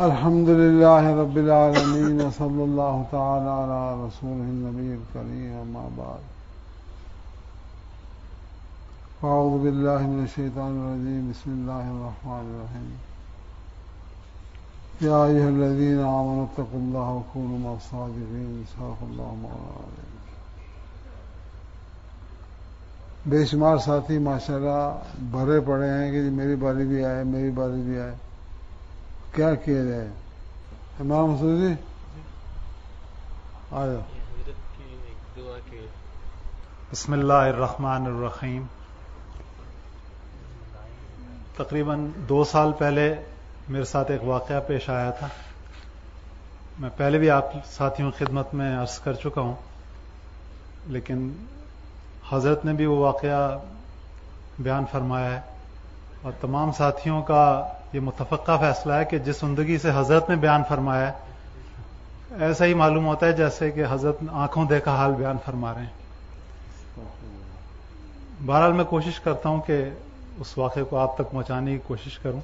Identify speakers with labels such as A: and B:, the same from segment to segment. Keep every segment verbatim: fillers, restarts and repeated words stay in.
A: الحمد للہ رب العالمین صلی اللہ تعالی علی رسولہ النبی الکریم اما بعد اعوذ باللہ من الشیطان الرجیم بسم اللہ الرحمن الرحیم یا ایھا الذین آمنوا اتقوا اللہ وکونوا مع الصادقین صدق اللہ مولانا۔ بے شمار ساتھی ماشاءاللہ بھرے پڑے ہیں کہ جی میری باری بھی آئے میری باری بھی آئے، کیا کیا جائے؟ امام مسعود جی آ جاؤ۔
B: بسم اللہ الرحمن الرحیم۔ تقریباً دو سال پہلے میرے ساتھ ایک واقعہ پیش آیا تھا، میں پہلے بھی آپ ساتھیوں کی خدمت میں عرض کر چکا ہوں، لیکن حضرت نے بھی وہ واقعہ بیان فرمایا ہے اور تمام ساتھیوں کا یہ متفقہ فیصلہ ہے کہ جس زندگی سے حضرت نے بیان فرمایا ہے ایسا ہی معلوم ہوتا ہے جیسے کہ حضرت آنکھوں دیکھا حال بیان فرما رہے ہیں۔ بہرحال میں کوشش کرتا ہوں کہ اس واقعے کو آپ تک پہنچانے کی کوشش کروں۔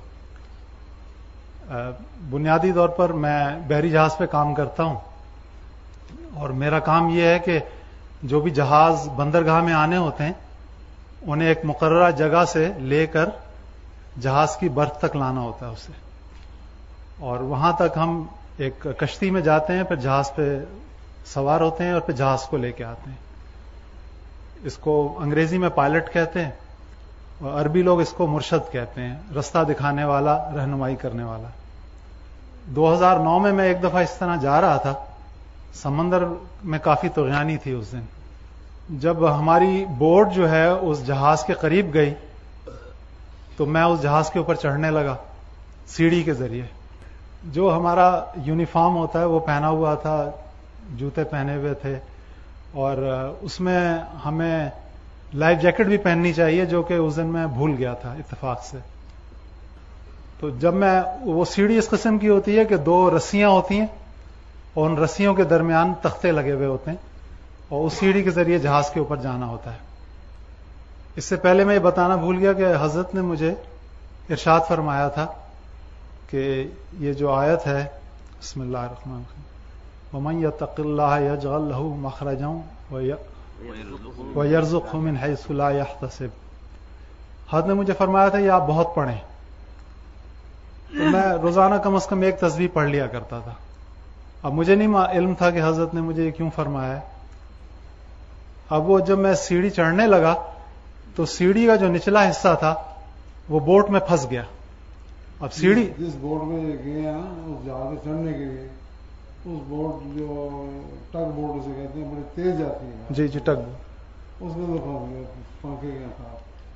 B: بنیادی طور پر میں بحری جہاز پہ کام کرتا ہوں اور میرا کام یہ ہے کہ جو بھی جہاز بندرگاہ میں آنے ہوتے ہیں انہیں ایک مقررہ جگہ سے لے کر جہاز کی برتھ تک لانا ہوتا ہے اسے، اور وہاں تک ہم ایک کشتی میں جاتے ہیں، پھر جہاز پہ سوار ہوتے ہیں اور پھر جہاز کو لے کے آتے ہیں۔ اس کو انگریزی میں پائلٹ کہتے ہیں اور عربی لوگ اس کو مرشد کہتے ہیں، رستہ دکھانے والا، رہنمائی کرنے والا۔ دو ہزار نو میں میں ایک دفعہ اس طرح جا رہا تھا، سمندر میں کافی طغیانی تھی اس دن۔ جب ہماری بوٹ جو ہے اس جہاز کے قریب گئی تو میں اس جہاز کے اوپر چڑھنے لگا سیڑھی کے ذریعے۔ جو ہمارا یونیفارم ہوتا ہے وہ پہنا ہوا تھا، جوتے پہنے ہوئے تھے، اور اس میں ہمیں لائف جیکٹ بھی پہننی چاہیے جو کہ اس دن میں بھول گیا تھا اتفاق سے۔ تو جب میں وہ سیڑھی اس قسم کی ہوتی ہے کہ دو رسیاں ہوتی ہیں اور ان رسیوں کے درمیان تختے لگے ہوئے ہوتے ہیں اور اس سیڑھی کے ذریعے جہاز کے اوپر جانا ہوتا ہے۔ اس سے پہلے میں یہ بتانا بھول گیا کہ حضرت نے مجھے ارشاد فرمایا تھا کہ یہ جو آیت ہے بسم اللہ الرحمن الرحیم وَمَن يَتَّقِ اللَّهَ يَجْعَل لَّهُ مَخْرَجًا وَيَرْزُقْهُ مِنْ حَيْثُ لَا يَحْتَسِبُ، حضرت نے مجھے فرمایا تھا یہ آپ بہت پڑھیں۔ تو میں روزانہ کم از کم ایک تسبیح پڑھ لیا کرتا تھا۔ اب مجھے نہیں علم تھا کہ حضرت نے مجھے یہ کیوں فرمایا ہے۔ اب وہ جب میں سیڑھی چڑھنے لگا تو سیڑھی کا جو نچلا حصہ تھا وہ بوٹ میں پھنس گیا۔ اب سیڑھی
A: جس بوٹ میں گئے ہیں اس جہاز میں چڑھنے کے لیے، اس بوٹ جو ٹگ بوٹ اسے کہتے ہیں بڑی تیز جاتی ہے،
B: جی جی ٹگ بوٹ،
A: اس میں تو پھنس گیا، پھنسے گیا تھا۔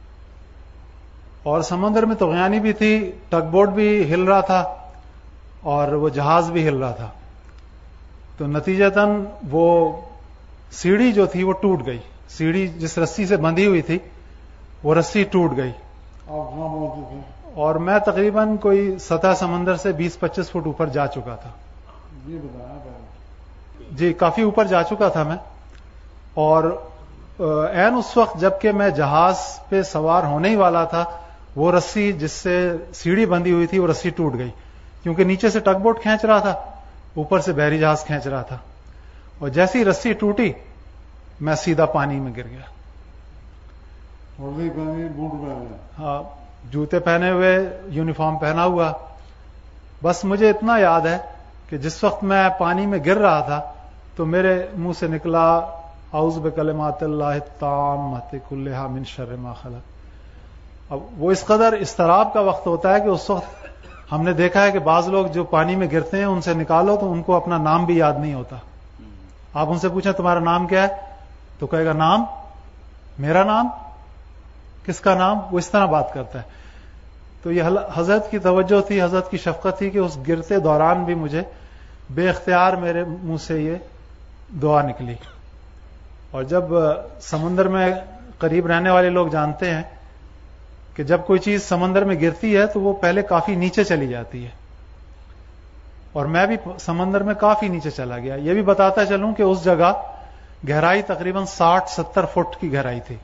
B: اور سمندر میں طغیانی بھی تھی، ٹگ بوٹ بھی ہل رہا تھا اور وہ جہاز بھی ہل رہا تھا، تو نتیجتاً وہ سیڑھی جو تھی وہ ٹوٹ گئی۔ سیڑھی جس رسی سے بندھی ہوئی تھی وہ رسی ٹوٹ گئی،
A: آپ کہاں پہنچے تھے؟
B: اور میں تقریباً کوئی سطح سمندر سے بیس پچیس فٹ اوپر جا چکا تھا۔
A: یہ بتایا پہلے۔
B: جی کافی اوپر جا چکا تھا میں، اور عین اس وقت جب کہ میں جہاز پہ سوار ہونے ہی والا تھا وہ رسی جس سے سیڑھی بندھی ہوئی تھی وہ رسی ٹوٹ گئی، کیونکہ نیچے سے ٹگ بوٹ کھینچ رہا تھا، اوپر سے بحری جہاز کھینچ رہا تھا، اور جیسی رسی ٹوٹی میں سیدھا پانی میں گر گیا۔
A: وردی پہنی، بوٹ پہنے،
B: ہاں جوتے پہنے ہوئے، یونیفارم پہنا ہوا۔ بس مجھے اتنا یاد ہے کہ جس وقت میں پانی میں گر رہا تھا تو میرے منہ سے نکلا اعوذ بکلمات اللہ التامۃ کلھا من شر ما خلق۔ اب وہ اس قدر اضطراب کا وقت ہوتا ہے کہ اس وقت ہم نے دیکھا ہے کہ بعض لوگ جو پانی میں گرتے ہیں ان سے نکالو تو ان کو اپنا نام بھی یاد نہیں ہوتا۔ آپ ان سے پوچھیں تمہارا نام کیا ہے تو کہے گا نام، میرا نام، کس کا نام، وہ اس طرح بات کرتا ہے۔ تو یہ حضرت کی توجہ تھی، حضرت کی شفقت تھی کہ اس گرتے دوران بھی مجھے بے اختیار میرے منہ سے یہ دعا نکلی۔ اور جب سمندر میں قریب رہنے والے لوگ جانتے ہیں کہ جب کوئی چیز سمندر میں گرتی ہے تو وہ پہلے کافی نیچے چلی جاتی ہے، اور میں بھی سمندر میں کافی نیچے چلا گیا۔ یہ بھی بتاتا چلوں کہ اس جگہ گہرائی تقریباً ساٹھ ستر فٹ کی گہرائی تھی،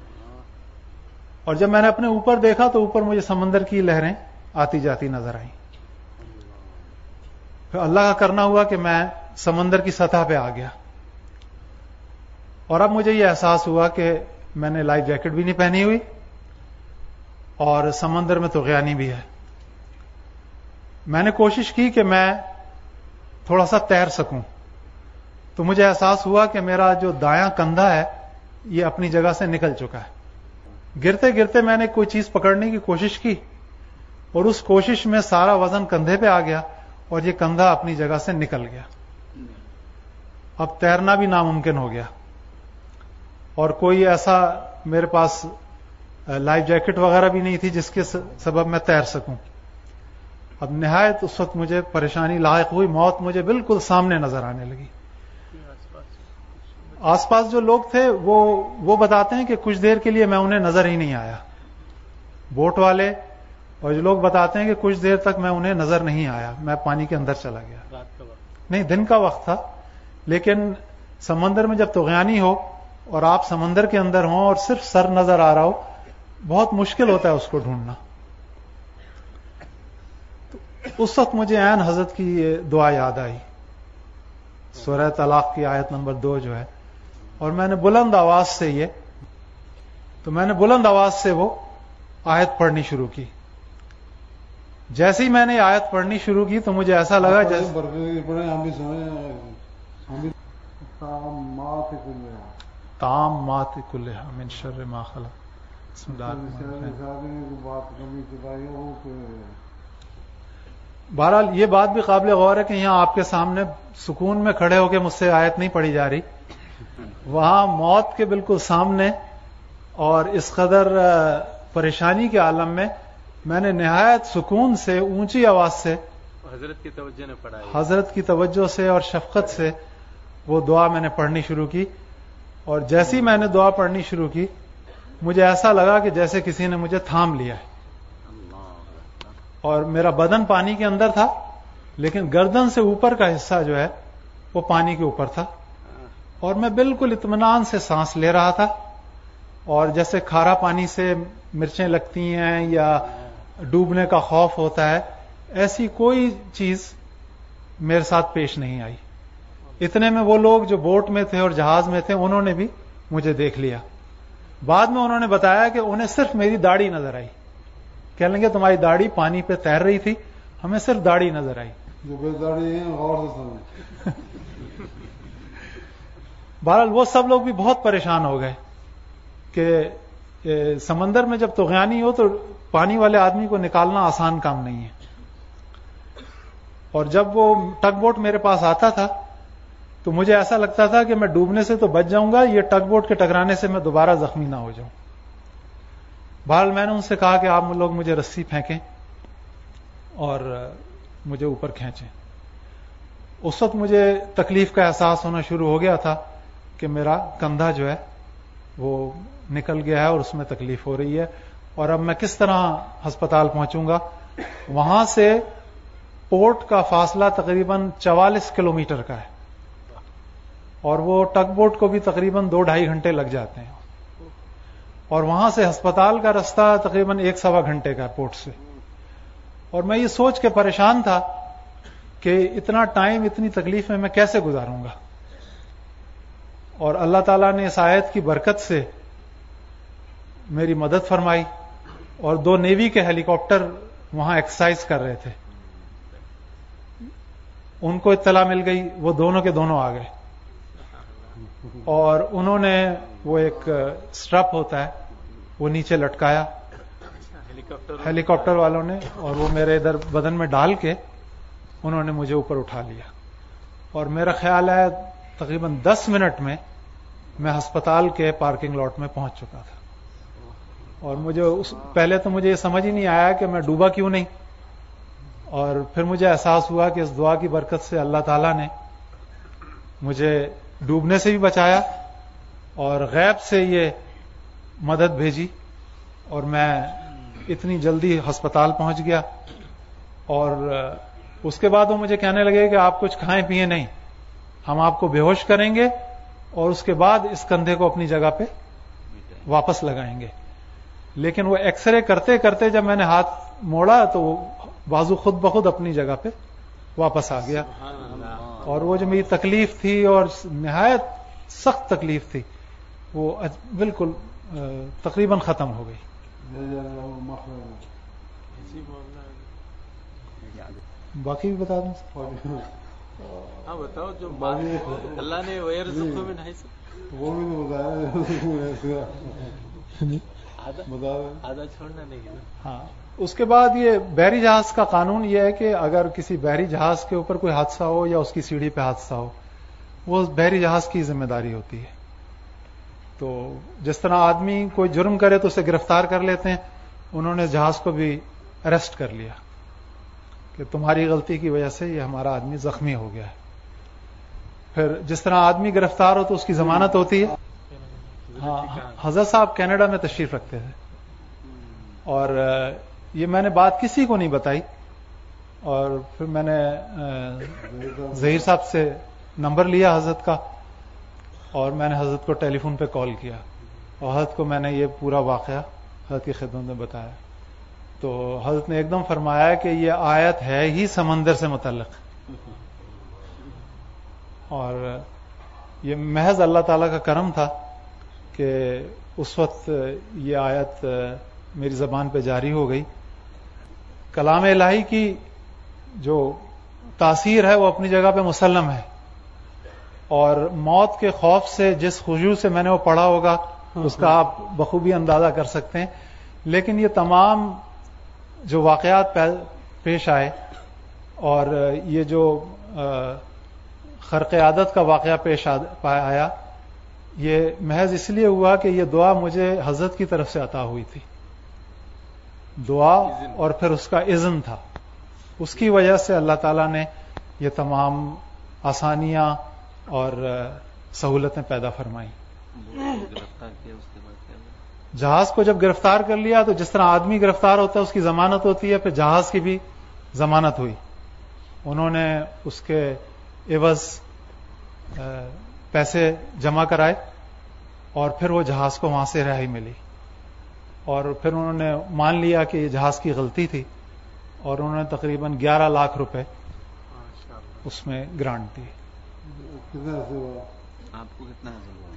B: اور جب میں نے اپنے اوپر دیکھا تو اوپر مجھے سمندر کی لہریں آتی جاتی نظر آئیں۔ پھر اللہ کا کرنا ہوا کہ میں سمندر کی سطح پہ آ گیا، اور اب مجھے یہ احساس ہوا کہ میں نے لائف جیکٹ بھی نہیں پہنی ہوئی اور سمندر میں طغیانی بھی ہے۔ میں نے کوشش کی کہ میں تھوڑا سا تیر سکوں، تو مجھے احساس ہوا کہ میرا جو دایاں کندھا ہے یہ اپنی جگہ سے نکل چکا ہے۔ گرتے گرتے میں نے کوئی چیز پکڑنے کی کوشش کی اور اس کوشش میں سارا وزن کندھے پہ آ گیا اور یہ کندھا اپنی جگہ سے نکل گیا۔ اب تیرنا بھی ناممکن ہو گیا، اور کوئی ایسا میرے پاس لائف جیکٹ وغیرہ بھی نہیں تھی جس کے سبب میں تیر سکوں۔ اب نہایت اس وقت مجھے پریشانی لاحق ہوئی، موت مجھے بالکل سامنے نظر آنے لگی۔ آس پاس جو لوگ تھے وہ وہ بتاتے ہیں کہ کچھ دیر کے لیے میں انہیں نظر ہی نہیں آیا، بوٹ والے اور جو لوگ بتاتے ہیں کہ کچھ دیر تک میں انہیں نظر نہیں آیا، میں پانی کے اندر چلا گیا۔
C: رات کا وقت
B: نہیں، دن کا وقت تھا، لیکن سمندر میں جب طغیانی ہو اور آپ سمندر کے اندر ہوں اور صرف سر نظر آ رہا ہو، بہت مشکل ہوتا ہے اس کو ڈھونڈنا۔ تو اس وقت مجھے عین حضرت کی یہ دعا یاد آئی، سورہ طلاق کی آیت نمبر دو جو ہے، اور میں نے بلند آواز سے یہ تو میں نے بلند آواز سے وہ آیت پڑھنی شروع کی۔ جیسے ہی میں نے آیت پڑھنی شروع کی تو مجھے ایسا لگا جیسے
A: پڑھیں، ہم بھی سنیں، ہم بھی تامات کلھا
B: تام مات کلھا من شر ما خلق۔ بسم اللہ الرحمن الرحیم۔
A: بات کمی چلائی ہو کہ
B: بہرحال یہ بات بھی قابل غور ہے کہ یہاں آپ کے سامنے سکون میں کھڑے ہو کے مجھ سے آیت نہیں پڑھی جا رہی، وہاں موت کے بالکل سامنے اور اس قدر پریشانی کے عالم میں میں نے نہایت سکون سے اونچی آواز سے
C: حضرت کی توجہ نے پڑھائی،
B: حضرت کی توجہ سے اور شفقت سے وہ دعا میں نے پڑھنی شروع کی، اور جیسی میں نے دعا پڑھنی شروع کی مجھے ایسا لگا کہ جیسے کسی نے مجھے تھام لیا ہے، اور میرا بدن پانی کے اندر تھا لیکن گردن سے اوپر کا حصہ جو ہے وہ پانی کے اوپر تھا، اور میں بالکل اطمینان سے سانس لے رہا تھا، اور جیسے کھارا پانی سے مرچیں لگتی ہیں یا ڈوبنے کا خوف ہوتا ہے، ایسی کوئی چیز میرے ساتھ پیش نہیں آئی۔ اتنے میں وہ لوگ جو بوٹ میں تھے اور جہاز میں تھے انہوں نے بھی مجھے دیکھ لیا۔ بعد میں انہوں نے بتایا کہ انہیں صرف میری داڑھی نظر آئی، کہنے لگے تمہاری داڑھی پانی پہ تیر رہی تھی، ہمیں صرف داڑھی نظر آئی۔
A: جو بے داڑھی ہیں غور سے سنیں۔
B: بہرحال وہ سب لوگ بھی بہت پریشان ہو گئے کہ سمندر میں جب طغیانی ہو تو پانی والے آدمی کو نکالنا آسان کام نہیں ہے، اور جب وہ ٹگ بوٹ میرے پاس آتا تھا تو مجھے ایسا لگتا تھا کہ میں ڈوبنے سے تو بچ جاؤں گا، یہ ٹگ بوٹ کے ٹکرانے سے میں دوبارہ زخمی نہ ہو جاؤں۔ بہرحال میں نے ان سے کہا کہ آپ لوگ مجھے رسی پھینکیں اور مجھے اوپر کھینچیں۔ اس وقت مجھے تکلیف کا احساس ہونا شروع ہو گیا تھا کہ میرا کندھا جو ہے وہ نکل گیا ہے اور اس میں تکلیف ہو رہی ہے، اور اب میں کس طرح ہسپتال پہنچوں گا۔ وہاں سے پورٹ کا فاصلہ تقریباً چوالیس کلومیٹر کا ہے، اور وہ ٹگ بوٹ کو بھی تقریباً دو ڈھائی گھنٹے لگ جاتے ہیں، اور وہاں سے ہسپتال کا رستہ تقریباً ایک سوا گھنٹے کا پورٹ سے۔ اور میں یہ سوچ کے پریشان تھا کہ اتنا ٹائم اتنی تکلیف میں میں کیسے گزاروں گا، اور اللہ تعالیٰ نے اس آیت کی برکت سے میری مدد فرمائی، اور دو نیوی کے ہیلی کاپٹر وہاں ایکسرسائز کر رہے تھے، ان کو اطلاع مل گئی، وہ دونوں کے دونوں آ گئے، اور انہوں نے وہ ایک سٹرپ ہوتا ہے وہ نیچے لٹکایا ہیلی کاپٹر والوں نے، اور وہ میرے ادھر بدن میں ڈال کے انہوں نے مجھے اوپر اٹھا لیا، اور میرا خیال ہے تقریباً دس منٹ میں میں ہسپتال کے پارکنگ لاٹ میں پہنچ چکا تھا، اور مجھے اس پہلے تو مجھے یہ سمجھ ہی نہیں آیا کہ میں ڈوبا کیوں نہیں، اور پھر مجھے احساس ہوا کہ اس دعا کی برکت سے اللہ تعالیٰ نے مجھے ڈوبنے سے بھی بچایا اور غیب سے یہ مدد بھیجی، اور میں اتنی جلدی ہسپتال پہنچ گیا۔ اور اس کے بعد وہ مجھے کہنے لگے کہ آپ کچھ کھائیں پیئیں نہیں، ہم آپ کو بے ہوش کریں گے اور اس کے بعد اس کندھے کو اپنی جگہ پہ واپس لگائیں گے۔ لیکن وہ ایکس رے کرتے کرتے جب میں نے ہاتھ موڑا تو وہ بازو خود بخود اپنی جگہ پہ واپس آ گیا. اور وہ جو میری تکلیف تھی اور نہایت سخت تکلیف تھی وہ بالکل تقریباً ختم ہو گئی. باقی بھی بتا دوں.
C: ہاں بتاؤ جو اللہ نے ویرزقہ من حیث
A: وہ بھی تو بتایا
C: آدھا چھوڑنا نہیں ہے.
B: ہاں اس کے بعد یہ بحری جہاز کا قانون یہ ہے کہ اگر کسی بحری جہاز کے اوپر کوئی حادثہ ہو یا اس کی سیڑھی پہ حادثہ ہو وہ بحری جہاز کی ذمہ داری ہوتی ہے. تو جس طرح آدمی کوئی جرم کرے تو اسے گرفتار کر لیتے ہیں, انہوں نے جہاز کو بھی اریسٹ کر لیا کہ تمہاری غلطی کی وجہ سے یہ ہمارا آدمی زخمی ہو گیا ہے. پھر جس طرح آدمی گرفتار ہو تو اس کی ضمانت ہوتی ہے. ہاں حضرت صاحب کینیڈا میں تشریف رکھتے تھے اور یہ میں نے بات کسی کو نہیں بتائی, اور پھر میں نے ظہیر صاحب سے نمبر لیا حضرت کا اور میں نے حضرت کو ٹیلی فون پہ کال کیا اور حضرت کو میں نے یہ پورا واقعہ حضرت کی خدمت میں بتایا. تو حضرت نے ایک دم فرمایا کہ یہ آیت ہے ہی سمندر سے متعلق, اور یہ محض اللہ تعالیٰ کا کرم تھا کہ اس وقت یہ آیت میری زبان پہ جاری ہو گئی. کلام الہی کی جو تاثیر ہے وہ اپنی جگہ پہ مسلم ہے, اور موت کے خوف سے جس خشوع سے میں نے وہ پڑھا ہوگا اس کا آپ بخوبی اندازہ کر سکتے ہیں. لیکن یہ تمام جو واقعات پیش آئے اور یہ جو خرق عادت کا واقعہ پیش آیا یہ محض اس لیے ہوا کہ یہ دعا مجھے حضرت کی طرف سے عطا ہوئی تھی. دعا اور پھر اس کا اذن تھا, اس کی وجہ سے اللہ تعالیٰ نے یہ تمام آسانیاں اور سہولتیں پیدا فرمائیں. جہاز کو جب گرفتار کر لیا تو جس طرح آدمی گرفتار ہوتا ہے اس کی ضمانت ہوتی ہے, پھر جہاز کی بھی ضمانت ہوئی. انہوں نے اس کے عوض پیسے جمع کرائے اور پھر وہ جہاز کو وہاں سے رہائی ملی, اور پھر انہوں نے مان لیا کہ یہ جہاز کی غلطی تھی اور انہوں نے تقریباً گیارہ لاکھ روپے اس میں گرانٹ دی.
D: آپ کو کتنا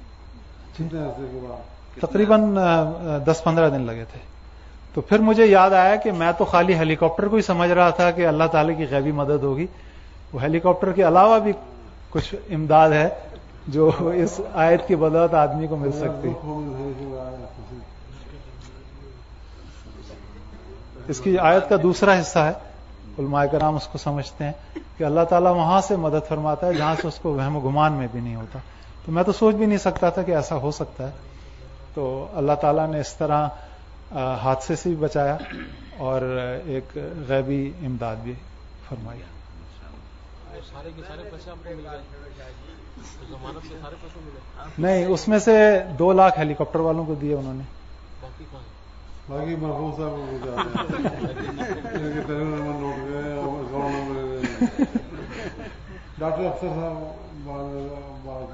B: تقریباً دس پندرہ دن لگے تھے. تو پھر مجھے یاد آیا کہ میں تو خالی ہیلی کاپٹر کو ہی سمجھ رہا تھا کہ اللہ تعالی کی غیبی مدد ہوگی. وہ ہیلی کاپٹر کے علاوہ بھی کچھ امداد ہے جو اس آیت کی بدولت آدمی کو مل سکتی. اس کی آیت کا دوسرا حصہ ہے, علماء کرام اس کو سمجھتے ہیں کہ اللہ تعالیٰ وہاں سے مدد فرماتا ہے جہاں سے اس کو وہم و گمان میں بھی نہیں ہوتا. تو میں تو سوچ بھی نہیں سکتا تھا کہ ایسا ہو سکتا ہے. تو اللہ تعالیٰ نے اس طرح حادثے سے بھی بچایا اور ایک غیبی امداد بھی فرمائی.
C: سارے کے سارے پیسے آپ کو مل گئے, ضمانت کے سارے پیسے ملے؟
B: نہیں, اس میں سے دو لاکھ ہیلی کاپٹر والوں کو دیے انہوں نے.
C: باقی کہاں؟
A: باقی محفوظ صاحب ڈاکٹر افسر صاحب.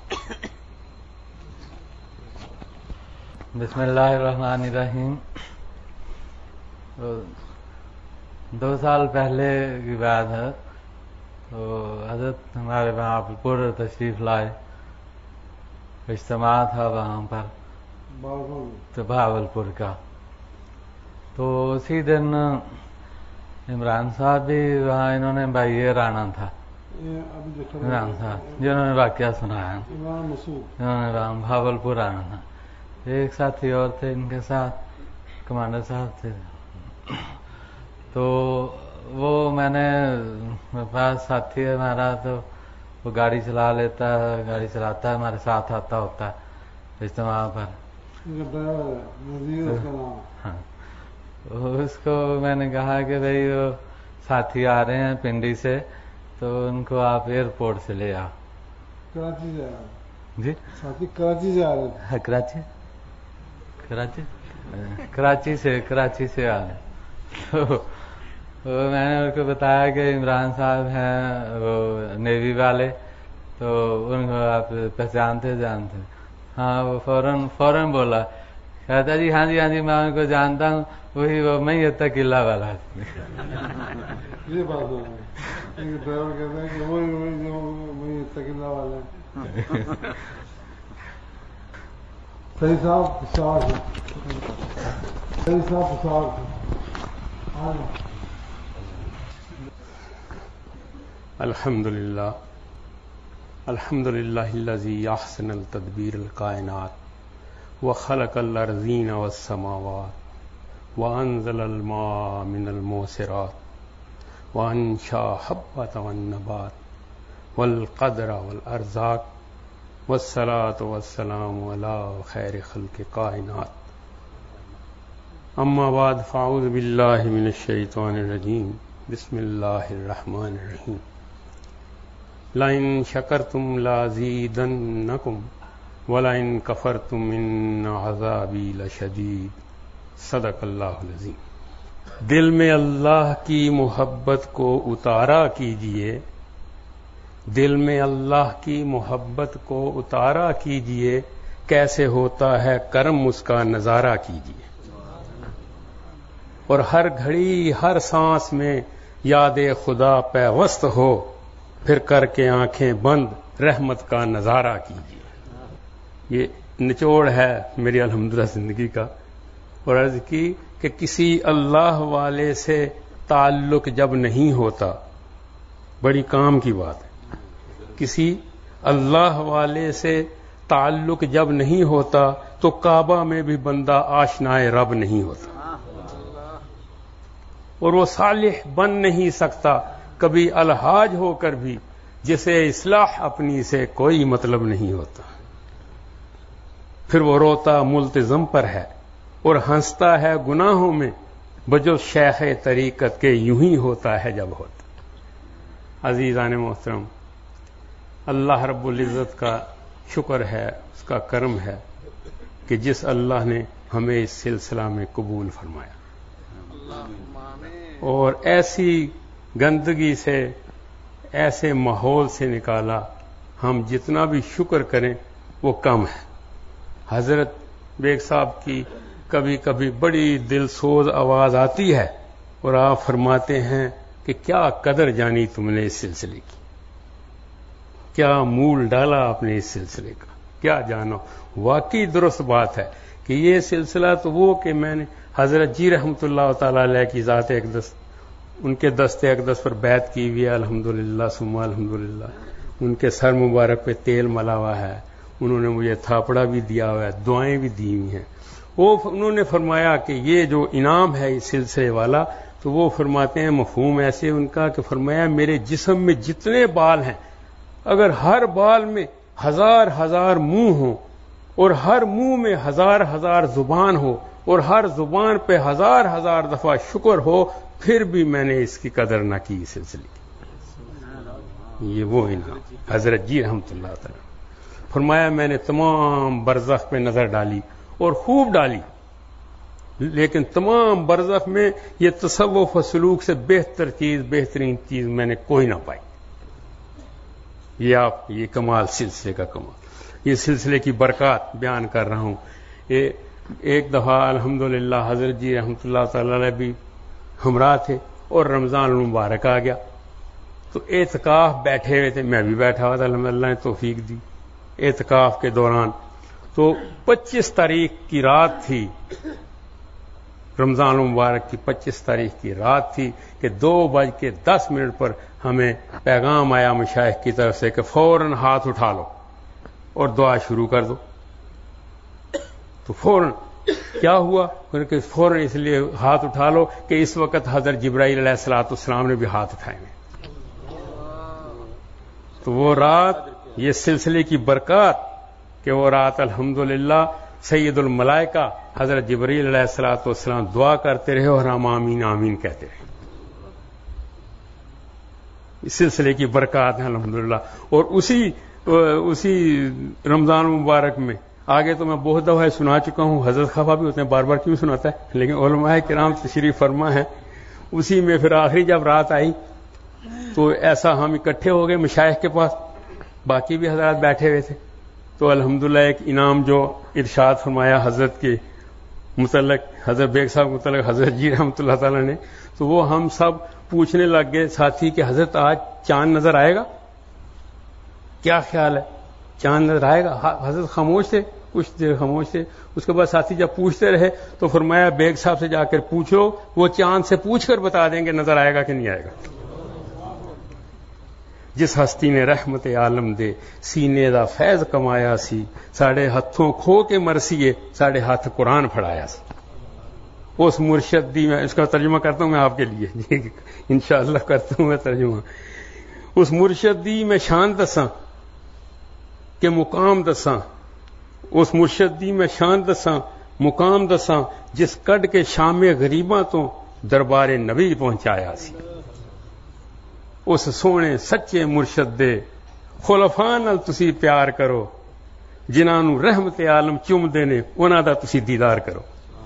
D: بسم اللہ الرحمن الرحیم. دو سال پہلے کی بات ہے, تو حضرت ہمارے وہاں پور تشریف لائے, اجتماع تھا وہاں پر تو بہاولپور کا. تو اسی دن عمران صاحب بھی وہاں, انہوں نے بھائی رانا تھا عمران صاحب جنہوں نے واقعہ سنایا, انہوں نے وہاں بہاولپور آنا تھا. ایک ساتھی اور تھے ان کے ساتھ, کمانڈر صاحب تھے. تو وہ میں نے میرے پاس ساتھی ہے ہمارا, تو وہ گاڑی چلا لیتا ہے, گاڑی چلاتا ہے, ہمارے ساتھ آتا ہوتا ہے اجتماع پر. ہاں, اس کو میں نے کہا کہ بھائی وہ ساتھی آ رہے ہیں پنڈی سے, تو ان کو آپ ایئرپورٹ سے لے آؤ.
A: کراچی جا رہے
D: جی
A: ساتھی کراچی جا رہے تھے.
D: کراچی کراچی کراچی سے کراچی سے آ رہے. تو میں نے ان کو بتایا کہ عمران صاحب ہیں وہ نیوی والے, تو ان کو آپ پہچانتے جانتے؟ ہاں. وہ فوراً فوراً بولا کہ کہتا جی ہاں جی ہاں جی میں ان کو جانتا ہوں، وہی وہ میں یہ قلعہ والا
A: یہ بات ہے ڈرائیور کہتا ہے کہ وہی وہی جو میں قلعہ والا ہے. صحیح صاحب پشاور سے، صحیح صاحب پشاور سے.
E: الحمد للہ الحمد للہ الذی احسن التدبیر الکائنات وخلق الارضین والسماوات وانزل الماء من الموسرات وانشا حبۃ والنبات والقدر والارزاق والصلاة والسلام علی خیر خلق کائنات. اما بعد فاعوذ باللہ من الشیطان الرجیم. بسم اللہ الرحمن الرحیم. لئن شکرتم لازیدنکم ولئن کفرتم ان عذابی لشدید. صدق اللہ العظیم. دل میں اللہ کی محبت کو اتارا کیجئے، دل میں اللہ کی محبت کو اتارا کیجئے، کیسے ہوتا ہے کرم اس کا نظارہ کیجئے. اور ہر گھڑی ہر سانس میں یاد خدا پیوست ہو، پھر کر کے آنکھیں بند رحمت کا نظارہ کیجئے. یہ نچوڑ ہے میری الحمدللہ زندگی کا. اور عرض کی کہ کسی اللہ والے سے تعلق جب نہیں ہوتا، بڑی کام کی بات ہے، کسی اللہ والے سے تعلق جب نہیں ہوتا تو کعبہ میں بھی بندہ آشنائے رب نہیں ہوتا، اور وہ صالح بن نہیں سکتا کبھی الحاج ہو کر بھی، جسے اصلاح اپنی سے کوئی مطلب نہیں ہوتا. پھر وہ روتا ملتزم پر ہے اور ہنستا ہے گناہوں میں، بجو شیخ طریقت کے یوں ہی ہوتا ہے جب ہوتا. عزیزان محترم، اللہ رب العزت کا شکر ہے، اس کا کرم ہے کہ جس اللہ نے ہمیں اس سلسلہ میں قبول فرمایا اور ایسی گندگی سے، ایسے ماحول سے نکالا. ہم جتنا بھی شکر کریں وہ کم ہے. حضرت بیگ صاحب کی کبھی کبھی بڑی دل سوز آواز آتی ہے اور آپ فرماتے ہیں کہ کیا قدر جانی تم نے اس سلسلے کی، کیا مول ڈالا آپ نے اس سلسلے کا، کیا جانو. واقعی درست بات ہے کہ یہ سلسلہ تو وہ کہ میں نے حضرت جی رحمۃ اللہ تعالی علیہ کی ذات اقدس، ان کے دست اقدس پر بیعت کی ہوئی ہے الحمدللہ ثم الحمدللہ. ان کے سر مبارک پہ تیل ملا ہوا ہے، انہوں نے مجھے تھاپڑا بھی دیا ہوا ہے، دعائیں بھی دی ہوئی ہیں. وہ انہوں نے فرمایا کہ یہ جو انعام ہے اس سلسلے والا، تو وہ فرماتے ہیں مفہوم ایسے ان کا کہ فرمایا میرے جسم میں جتنے بال ہیں، اگر ہر بال میں ہزار ہزار منہ ہوں اور ہر منہ میں ہزار ہزار زبان ہو اور ہر زبان پہ ہزار ہزار دفعہ شکر ہو، پھر بھی میں نے اس کی قدر نہ کی اس سلسلے کی. یہ وہ انعام. حضرت جی رحمۃ اللہ تعالی فرمایا میں نے تمام برزخ پہ نظر ڈالی اور خوب ڈالی، لیکن تمام برزخ میں یہ تصوف و سلوک سے بہتر چیز، بہترین چیز میں نے کوئی نہ پائی. یہ آپ یہ کمال، سلسلے کا کمال، یہ سلسلے کی برکات بیان کر رہا ہوں. یہ ایک دفعہ الحمدللہ حضرت جی رحمۃ اللہ تعالی علیہ بھی ہمراہ تھے اور رمضان المبارک آ گیا تو اعتکاف بیٹھے ہوئے تھے، میں بھی بیٹھا ہوا تھا، اللہ نے توفیق دی. اعتکاف کے دوران تو پچیس تاریخ کی رات تھی، رمضان المبارک کی پچیس تاریخ کی رات تھی کہ دو بج کے دس منٹ پر ہمیں پیغام آیا مشائخ کی طرف سے کہ فوراً ہاتھ اٹھا لو اور دعا شروع کر دو. تو فوراً کیا ہوا کہ فوراً اس لیے ہاتھ اٹھا لو کہ اس وقت حضرت جبرائیل علیہ الصلوۃ والسلام نے بھی ہاتھ اٹھائے ہیں. تو وہ رات، یہ سلسلے کی برکات کہ وہ رات الحمدللہ سید الملائکہ حضرت جبرائیل علیہ الصلوۃ والسلام دعا کرتے رہے اور ہم آمین آمین کہتے رہے. اس سلسلے کی برکات ہیں الحمدللہ. اور اسی اسی رمضان مبارک میں آگے تو میں بہت دفعہ سنا چکا ہوں، حضرت خفا بھی ہوتے ہیں بار بار کیوں سناتا ہے، لیکن علماء کرام تشریف فرما ہے. اسی میں پھر آخری جب رات آئی تو ایسا ہم اکٹھے ہو گئے مشائخ کے پاس، باقی بھی حضرات بیٹھے ہوئے تھے. تو الحمدللہ ایک انعام جو ارشاد فرمایا حضرت کے، متعلق حضرت بیگ صاحب کے متعلق حضرت جی رحمۃ اللہ تعالی نے، تو وہ ہم سب پوچھنے لگ گئے ساتھی کہ حضرت آج چاند نظر آئے گا، کیا خیال ہے چاند نظر آئے گا؟ حضرت خاموش تھے، کچھ دیر خاموش تھے. اس کے بعد ساتھی جب پوچھتے رہے تو فرمایا بیگ صاحب سے جا کر پوچھو، وہ چاند سے پوچھ کر بتا دیں گے نظر آئے گا کہ نہیں آئے گا. جس ہستی نے رحمت عالم دے سینے دا فیض کمایا سی، ساڑے ہتھوں کھو کے مرسیے ساڑے ہاتھ قرآن پڑھایا سی. اس مرشد دی، میں اس کا ترجمہ کرتا ہوں میں آپ کے لیے، انشاءاللہ کرتا ہوں میں ترجمہ. اس مرشد دی میں شان دساں کہ مقام دساں، اس مرشد دی میں شان دساں مقام دساں، جس کڈ کے شام غریباں تو دربار نبی پہنچایا سی. اس سونے سچے مرشد دے خلفاء نال تسی پیار کرو، جنہاں نوں رحمت عالم چومدے نے انہاں دا تسی دیدار کرو.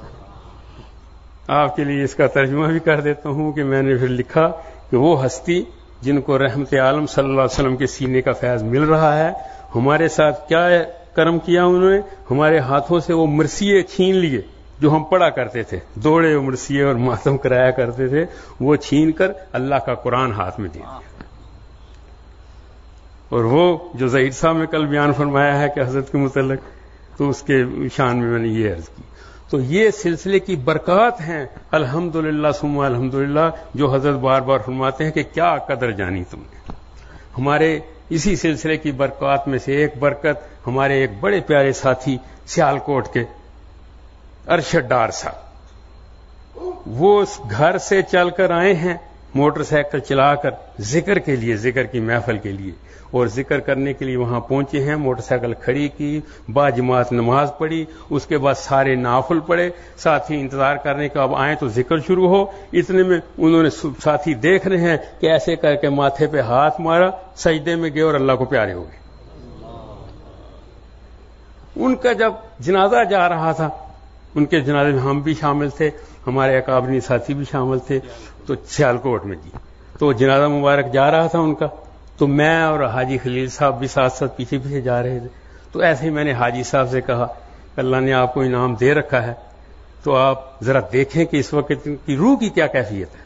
E: آپ کے لیے اس کا ترجمہ بھی کر دیتا ہوں کہ میں نے پھر لکھا کہ وہ ہستی جن کو رحمت عالم صلی اللہ علیہ وسلم کے سینے کا فیض مل رہا ہے، ہمارے ساتھ کیا کرم کیا انہوں نے، ہمارے ہاتھوں سے وہ مرثیے چھین لیے جو ہم پڑھا کرتے تھے، دوڑے مرثیے اور ماتم کرایا کرتے تھے، وہ چھین کر اللہ کا قرآن ہاتھ میں دے دیا. اور وہ جو ظہیر صاحب نے کل بیان فرمایا ہے کہ حضرت کے متعلق، تو اس کے شان میں میں نے یہ عرض کی. تو یہ سلسلے کی برکات ہیں الحمدللہ ثم الحمدللہ، جو حضرت بار بار فرماتے ہیں کہ کیا قدر جانی تم نے. ہمارے اسی سلسلے کی برکات میں سے ایک برکت ہمارے ایک بڑے پیارے ساتھی سیالکوٹ کے ارشد ڈار صاحب، وہ اس گھر سے چل کر آئے ہیں موٹر سائیکل چلا کر ذکر کے لیے، ذکر کی محفل کے لیے، اور ذکر کرنے کے لیے وہاں پہنچے ہیں. موٹر سائیکل کھڑی کی، با جماعت نماز پڑھی، اس کے بعد سارے نافل پڑھے، ساتھی انتظار کرنے کے اب آئیں تو ذکر شروع ہو. اتنے میں انہوں نے ساتھی دیکھ رہے ہیں کہ ایسے کر کے ماتھے پہ ہاتھ مارا، سجدے میں گئے اور اللہ کو پیارے ہو گئے. ان کا جب جنازہ جا رہا تھا، ان کے جنازے میں ہم بھی شامل تھے، ہمارے اکابرین ساتھی بھی شامل تھے، تو سیالکوٹ میں جی تو جنازہ مبارک جا رہا تھا ان کا، تو میں اور حاجی خلیل صاحب بھی ساتھ ساتھ پیچھے پیچھے جا رہے تھے. تو ایسے ہی میں نے حاجی صاحب سے کہا اللہ نے آپ کو انعام دے رکھا ہے، تو آپ ذرا دیکھیں کہ اس وقت ان کی روح کی کیا کیفیت ہے.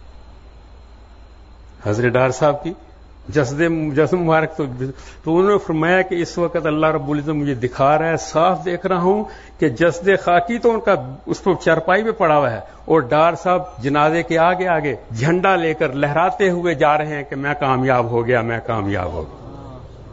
E: حضرت ڈار صاحب کی جسد جسم مبارک تو تو انہوں نے فرمایا کہ اس وقت اللہ رب العزت مجھے دکھا رہا ہے، صاف دیکھ رہا ہوں کہ جسد خاکی تو ان کا اس پر چارپائی پہ پڑا ہوا ہے، اور ڈار صاحب جنازے کے آگے آگے جھنڈا لے کر لہراتے ہوئے جا رہے ہیں کہ میں کامیاب ہو گیا، میں کامیاب ہو گیا.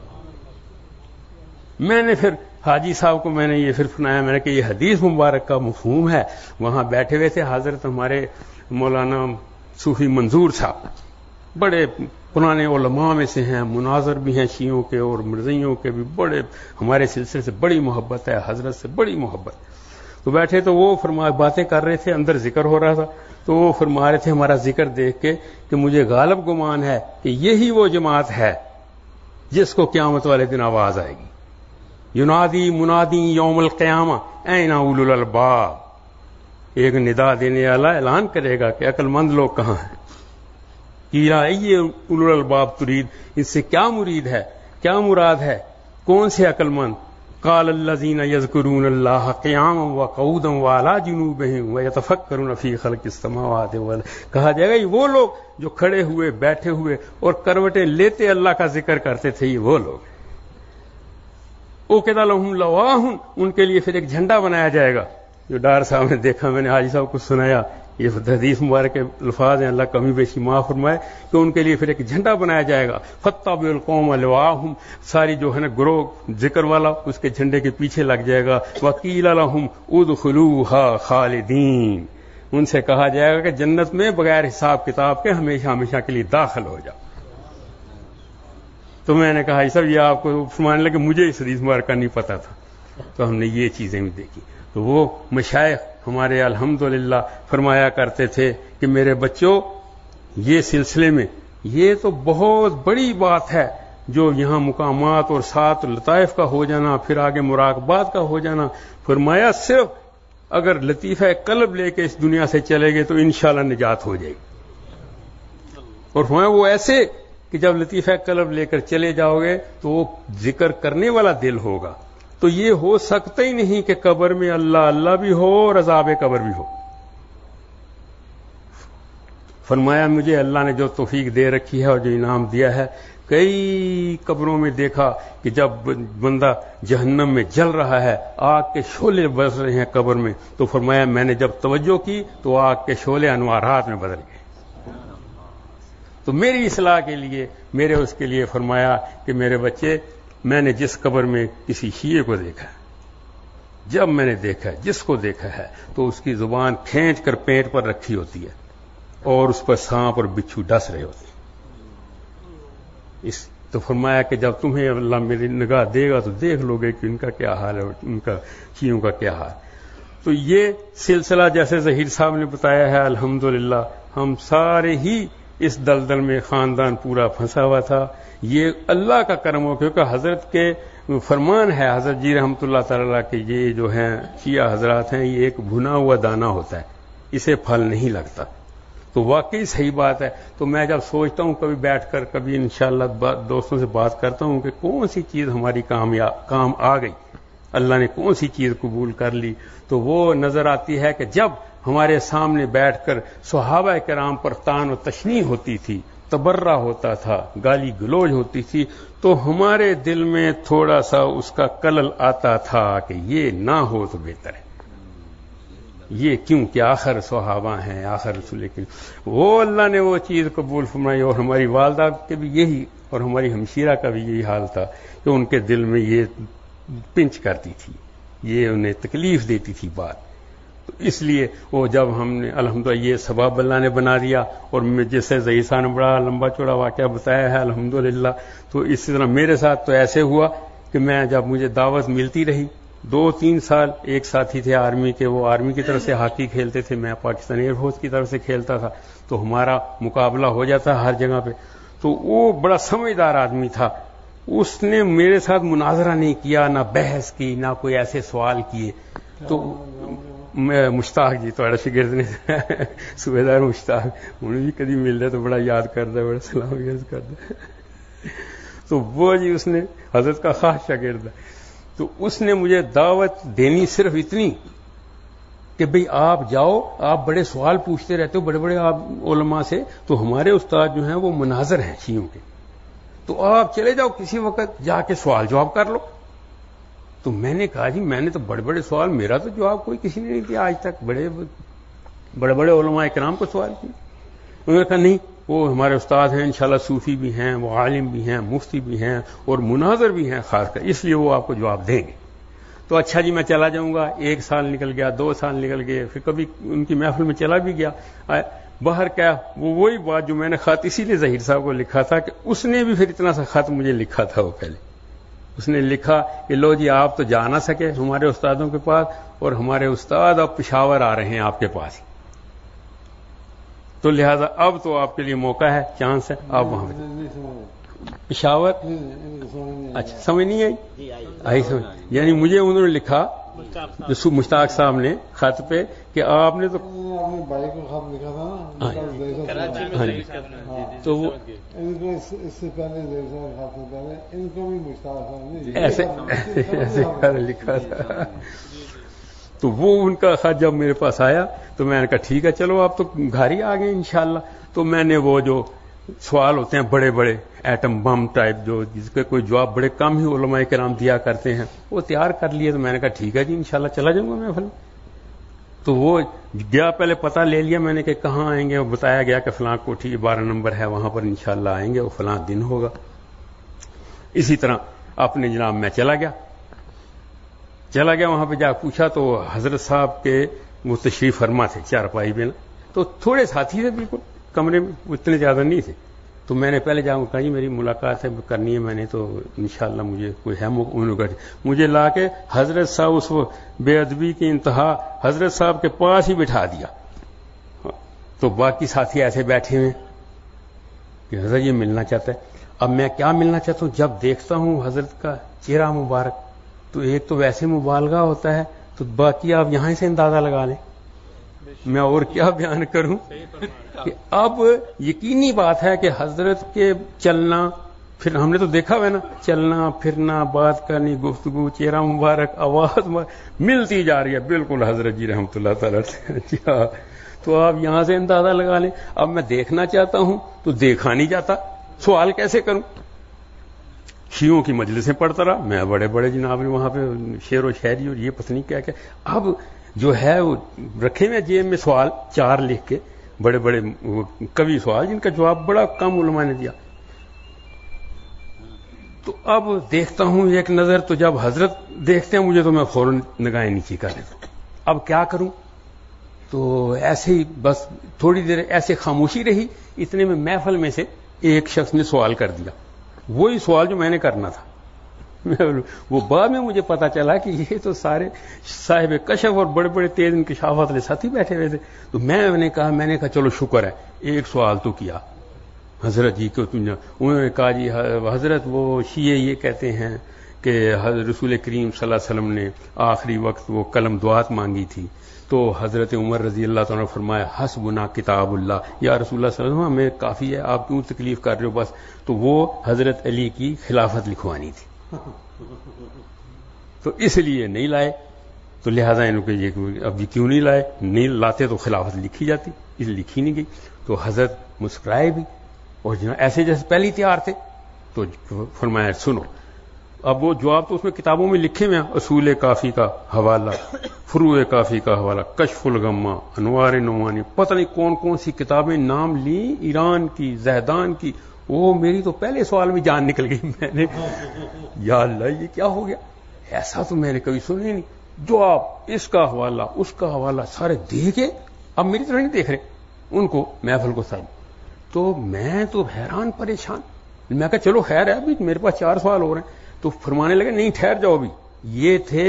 E: میں نے پھر حاجی صاحب کو میں نے یہ پھر سنایا، میں نے کہ یہ حدیث مبارک کا مفہوم ہے. وہاں بیٹھے ہوئے تھے حضرت ہمارے مولانا صوفی منظور صاحب، بڑے پرانے علماء میں سے ہیں، مناظر بھی ہیں شیعوں کے اور مرزیوں کے بھی، بڑے ہمارے سلسلے سے بڑی محبت ہے، حضرت سے بڑی محبت. تو بیٹھے تو وہ فرما باتیں کر رہے تھے، اندر ذکر ہو رہا تھا، تو وہ فرما رہے تھے ہمارا ذکر دیکھ کے کہ مجھے غالب گمان ہے کہ یہی وہ جماعت ہے جس کو قیامت والے دن آواز آئے گی، ینادی منادی یوم القیامہ این اولو الالباب. ایک ندا دینے والا اعلان کرے گا کہ عقل مند لوگ کہاں ہیں. کیا یہ اولو الالباب ترید، اس سے کیا مرید ہے، کیا مراد ہے، کون سے عقل مند؟ قال الذین یذکرون اللہ قیاما وقعودا وعلی جنوبہم ویتفکرون فی خلق السماوات والارض. کہا جائے گا یہ وہ لوگ جو کھڑے ہوئے، بیٹھے ہوئے اور کروٹیں لیتے اللہ کا ذکر کرتے تھے، یہ وہ لوگ. اوقد لہم لواہ، ان کے لیے پھر ایک جھنڈا بنایا جائے گا. جو ڈار صاحب نے دیکھا، میں نے حاجی صاحب کو سنایا، یہ حدیث مبارک کے الفاظ ہیں، اللہ کمی بیشی معاف فرمائے، کہ ان کے لیے پھر ایک جھنڈا بنایا جائے گا. فتبع القوم لواہم، ساری جو ہے نا گروہ ذکر والا اس کے جھنڈے کے پیچھے لگ جائے گا. وقیل لہم ادخلوها خالدین، ان سے کہا جائے گا کہ جنت میں بغیر حساب کتاب کے ہمیشہ ہمیشہ کے لیے داخل ہو جاؤ. تو میں نے کہا یہ سب یہ آپ کو فرمانے لگے، مجھے اس حدیث مبارک کا نہیں پتا تھا. تو ہم نے یہ چیزیں بھی دیکھی. تو وہ مشائخ ہمارے الحمدللہ فرمایا کرتے تھے کہ میرے بچوں، یہ سلسلے میں یہ تو بہت بڑی بات ہے جو یہاں مقامات اور ساتھ لطائف کا ہو جانا، پھر آگے مراقبات کا ہو جانا. فرمایا صرف اگر لطیفہ قلب لے کے اس دنیا سے چلے گئے تو انشاءاللہ نجات ہو جائے گی. اور فرمایا وہ ایسے کہ جب لطیفہ قلب لے کر چلے جاؤ گے تو وہ ذکر کرنے والا دل ہوگا، تو یہ ہو سکتا ہی نہیں کہ قبر میں اللہ اللہ بھی ہو اور عذاب قبر بھی ہو. فرمایا مجھے اللہ نے جو توفیق دے رکھی ہے اور جو انعام دیا ہے، کئی قبروں میں دیکھا کہ جب بندہ جہنم میں جل رہا ہے، آگ کے شعلے برس رہے ہیں قبر میں، تو فرمایا میں نے جب توجہ کی تو آگ کے شعلے انوارات میں بدل گئے. تو میری اصلاح کے لیے، میرے اس کے لیے فرمایا کہ میرے بچے، میں نے جس قبر میں کسی شیعہ کو دیکھا ہے، جب میں نے دیکھا ہے، جس کو دیکھا ہے، تو اس کی زبان کھینچ کر پیٹ پر رکھی ہوتی ہے اور اس پر سانپ اور بچھو ڈس رہے ہوتے ہیں. اس تو فرمایا کہ جب تمہیں اللہ میری نگاہ دے گا تو دیکھ لو گے کہ ان کا کیا حال ہے، ان کا شیعوں کا کیا حال. تو یہ سلسلہ جیسے ظہیر صاحب نے بتایا ہے، الحمدللہ ہم سارے ہی اس دلدل میں خاندان پورا پھنسا ہوا تھا. یہ اللہ کا کرم ہو، کیونکہ حضرت کے فرمان ہے، حضرت جی رحمۃ اللہ تعالیٰ کہ یہ جو ہیں شیعہ حضرات ہیں، یہ ایک بھنا ہوا دانہ ہوتا ہے، اسے پھل نہیں لگتا. تو واقعی صحیح بات ہے. تو میں جب سوچتا ہوں کبھی بیٹھ کر، کبھی انشاءاللہ دوستوں سے بات کرتا ہوں کہ کون سی چیز ہماری کامیاب کام آ گئی، اللہ نے کون سی چیز قبول کر لی، تو وہ نظر آتی ہے کہ جب ہمارے سامنے بیٹھ کر صحابہ کرام پر طعن و تشنیع ہوتی تھی، تبرہ ہوتا تھا، گالی گلوج ہوتی تھی، تو ہمارے دل میں تھوڑا سا اس کا کلل آتا تھا کہ یہ نہ ہو تو بہتر ہے. یہ کیوں کہ آخر صحابہ ہیں، آخر رسول کریم. وہ اللہ نے وہ چیز قبول فرمائی. اور ہماری والدہ کے بھی یہی، اور ہماری ہمشیرہ کا بھی یہی حال تھا کہ ان کے دل میں یہ پنچ کرتی تھی، یہ انہیں تکلیف دیتی تھی بات. تو اس لیے وہ جب ہم نے الحمدللہ یہ سبب اللہ نے بنا دیا، اور جیسے ظہیر صاحب نے بڑا لمبا چوڑا واقعہ بتایا ہے الحمدللہ، تو اسی طرح میرے ساتھ تو ایسے ہوا کہ میں جب مجھے دعوت ملتی رہی، دو تین سال ایک ساتھی تھے آرمی کے، وہ آرمی کی طرف سے ہاکی کھیلتے تھے، میں پاکستان ایئر فورس کی طرف سے کھیلتا تھا، تو ہمارا مقابلہ ہو جاتا ہر جگہ پہ. تو وہ بڑا سمجھدار آدمی تھا، اس نے میرے ساتھ مناظرہ نہیں کیا، نہ بحث کی، نہ کوئی ایسے سوال کیے. تو میں مشتاق جی تھوڑا شگرد نے صوبیدار مشتاق، انہیں بھی کبھی مل رہا تو بڑا یاد کرتا ہے، بڑا سلام عرض کرتا ہے. تو وہ جی اس نے حضرت کا خاص شاگرد ہے. تو اس نے مجھے دعوت دینی صرف اتنی کہ بھئی آپ جاؤ، آپ بڑے سوال پوچھتے رہتے ہو بڑے بڑے آپ علماء سے، تو ہمارے استاد جو ہیں وہ مناظر ہیں شیعوں کے، تو آپ چلے جاؤ کسی وقت جا کے سوال جواب کر لو. تو میں نے کہا جی میں نے تو بڑے بڑے سوال، میرا تو جواب کوئی کسی نے نہیں دیا آج تک، بڑے بڑے بڑے علماء کرام کو سوال کیے. انہوں نے کہا نہیں، وہ ہمارے استاد ہیں، انشاءاللہ صوفی بھی ہیں، وہ عالم بھی ہیں، مفتی بھی ہیں، اور مناظر بھی ہیں خاص کر، اس لیے وہ آپ کو جواب دیں گے. تو اچھا جی میں چلا جاؤں گا. ایک سال نکل گیا، دو سال نکل گئے، پھر کبھی ان کی محفل میں چلا بھی گیا. باہر کیا وہ وہی بات جو میں نے خط اسی لیے ظہیر صاحب کو لکھا تھا کہ اس نے بھی پھر اتنا سا خط مجھے لکھا تھا. وہ پہلے اس نے لکھا کہ لو جی آپ تو جا نہ سکے ہمارے استادوں کے پاس، اور ہمارے استاد اب پشاور آ رہے ہیں آپ کے پاس، تو لہذا اب تو آپ کے لیے موقع ہے، چانس ہے، آپ وہاں پشاور. اچھا سمجھ نہیں آئی؟ آئی سمجھ. یعنی مجھے انہوں نے لکھا جو مشتاق صاحب نے خط پہ کہ آپ نے تو
A: اپنے بھائی کو خط لکھا تھا نا،
E: تو وہ
A: ان کو اس سے پہلے خط سے پہلے ان کو بھی مشتاق صاحب نے
E: ایسے ایسے لکھا تھا. تو وہ ان کا خط جب میرے پاس آیا تو میں نے کہا ٹھیک ہے چلو آپ تو گھر ہی آ گئے انشاءاللہ. تو میں نے وہ جو سوال ہوتے ہیں بڑے بڑے ایٹم بم ٹائپ، جو جس کے کوئی جواب بڑے کم ہی علماء کرام دیا کرتے ہیں، وہ تیار کر لیے. تو میں نے کہا ٹھیک ہے جی انشاءاللہ چلا جاؤں گا میں. پھر تو وہ گیا، پہلے پتہ لے لیا میں نے کہ کہاں آئیں گے. وہ بتایا گیا کہ فلاں کوٹھی بارہ نمبر ہے، وہاں پر انشاءاللہ آئیں گے، وہ فلاں دن ہوگا. اسی طرح اپنے جناب میں چلا گیا چلا گیا وہاں پہ جا پوچھا تو حضرت صاحب کے وہ تشریف فرما تھے چارپائی پہ نا، تو تھوڑے ساتھی تھے بالکل کمرے میں، اتنے زیادہ نہیں تھے. تو میں نے پہلے جاؤں کہا جی میری ملاقات ہے کرنی ہے، میں نے تو انشاءاللہ مجھے کوئی ہے موقع. مجھے لا کے حضرت صاحب اس بے ادبی کی انتہا حضرت صاحب کے پاس ہی بٹھا دیا. تو باقی ساتھی ایسے بیٹھے ہوئے کہ حضرت یہ ملنا چاہتا ہے. اب میں کیا ملنا چاہتا ہوں، جب دیکھتا ہوں حضرت کا چہرہ مبارک تو ایک تو ویسے مبالغہ ہوتا ہے، تو باقی آپ یہاں سے اندازہ لگا لیں. میں اور کیا بیان کروں کہ اب یقینی بات ہے کہ حضرت کے چلنا پھر ہم نے تو دیکھا ہوا ہے نا، چلنا پھرنا، بات کرنی، گفتگو، چہرہ مبارک، آواز مبارک ملتی جا رہی ہے بالکل حضرت جی رحمۃ اللہ تعالی سے. تو آپ یہاں سے اندازہ لگا لیں. اب میں دیکھنا چاہتا ہوں تو دیکھا نہیں جاتا، سوال کیسے کروں؟ شیعوں کی مجلسیں پڑھتا رہا میں، بڑے بڑے جناب نے وہاں پہ شعر و شاعری اور یہ پتہ نہیں کیا کیا. اب جو ہے وہ رکھے ہوئے جیب میں سوال چار لکھ کے، بڑے بڑے کوی سوال جن کا جواب بڑا کم علماء نے دیا. تو اب دیکھتا ہوں ایک نظر، تو جب حضرت دیکھتے ہیں مجھے تو میں فوراً نگاہیں نیچی کر لیتا ہوں. اب کیا کروں؟ تو ایسے ہی بس تھوڑی دیر ایسے خاموشی رہی. اتنے میں محفل میں سے ایک شخص نے سوال کر دیا، وہی سوال جو میں نے کرنا تھا. وہ بعد میں مجھے پتا چلا کہ یہ تو سارے صاحب کشف اور بڑے بڑے تیز انکشافات والے ساتھی بیٹھے ہوئے تھے. تو میں نے کہا میں نے کہا چلو شکر ہے ایک سوال تو کیا حضرت جی کو. انہوں نے کہا جی حضرت وہ شیعہ یہ کہتے ہیں کہ رسول کریم صلی اللہ علیہ وسلم نے آخری وقت وہ قلم دعات مانگی تھی، تو حضرت عمر رضی اللہ تعالیٰ نے فرمایا حسبنا کتاب اللہ، یا رسول اللہ صلی اللہ علیہ وسلم ہمیں کافی ہے، آپ کیوں تکلیف کر رہے ہو بس. تو وہ حضرت علی کی خلافت لکھوانی تھی تو اس لیے نہیں لائے. تو لہذا ان کو یہ اب کیوں نہیں لائے؟ نہیں لاتے تو خلافت لکھی جاتی، اس لکھی نہیں گئی. تو حضرت مسکرائے بھی اور جناب ایسے جیسے پہلے ہی تیار تھے. تو فرمایا سنو، اب وہ جواب تو اس میں کتابوں میں لکھے ہوئے ہیں، اصول کافی کا حوالہ، فروع کافی کا حوالہ، کشف الغمہ، انوار نعمانی، پتہ نہیں کون کون سی کتابیں نام لیں، ایران کی، زہدان کی. وہ میری تو پہلے سوال میں جان نکل گئی. میں نے یا اللہ یہ کیا ہو گیا، ایسا تو میں نے کبھی سنا ہی نہیں. جواب اس کا حوالہ اس کا حوالہ سارے دے کے اب میری طرح نہیں دیکھ رہے ان کو، محفل کو سب. تو میں تو حیران پریشان. میں کہا چلو خیر ہے ابھی میرے پاس چار سوال ہو رہے ہیں. تو فرمانے لگے نہیں ٹھہر جاؤ ابھی، یہ تھے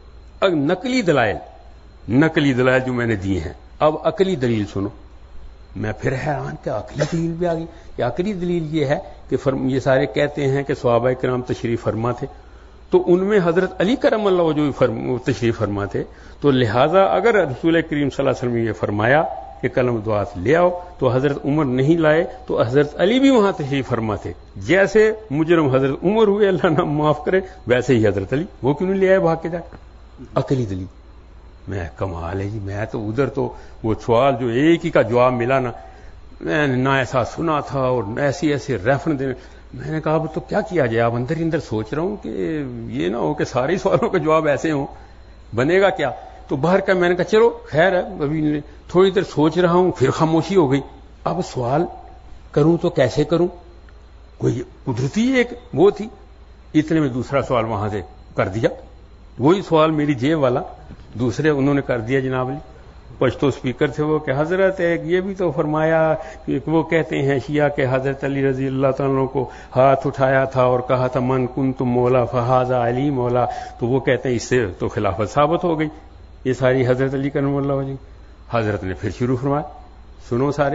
E: نقلی دلائل، نقلی دلائل جو میں نے دیے ہیں، اب عقلی دلیل سنو. میں پھر حیران کہ عقلی دلیل بھی آ گئی. کہ عقلی دلیل یہ ہے کہ یہ سارے کہتے ہیں کہ صحابہ کرام تشریف فرما تھے، تو ان میں حضرت علی کرم اللہ وجہہ تشریف فرما تھے. تو لہذا اگر رسول کریم صلی اللہ علیہ وسلم نے یہ فرمایا کہ قلم دعات لے آؤ تو حضرت عمر نہیں لائے، تو حضرت علی بھی وہاں تشریف فرما تھے. جیسے مجرم حضرت عمر ہوئے اللہ نہ معاف کرے، ویسے ہی حضرت علی، وہ کیوں نہیں لے آئے بھاگ کے جائے؟ عقلی دلیل. میں کمال ہے جی، میں تو ادھر تو وہ سوال جو ایک ہی کا جواب ملا نا، میں نے نہ ایسا سنا تھا اور ایسی ایسے ریفرنس دینے. میں نے کہا اب تو کیا کیا جائے؟ اب اندر ہی اندر سوچ رہا ہوں کہ یہ نہ ہو کہ سارے سوالوں کے جواب ایسے ہوں، بنے گا کیا؟ تو باہر کا میں نے کہا چلو خیر ہے ابھی تھوڑی دیر سوچ رہا ہوں. پھر خاموشی ہو گئی. اب سوال کروں تو کیسے کروں؟ کوئی قدرتی ایک وہ تھی. اتنے میں دوسرا سوال وہاں سے کر دیا، وہی سوال میری جیب والا دوسرے انہوں نے کر دیا. جناب علی پشتو سپیکر تھے وہ کہ حضرت ایک یہ بھی تو فرمایا کہ وہ کہتے ہیں شیعہ کہ حضرت علی رضی اللہ تعالیٰ کو ہاتھ اٹھایا تھا اور کہا تھا من کنتم مولا فہذا علی مولا. تو وہ کہتے ہیں اس سے تو خلافت ثابت ہو گئی، یہ ساری حضرت علی کرم اللہ وجہ. حضرت نے پھر شروع فرمایا سنو سارے،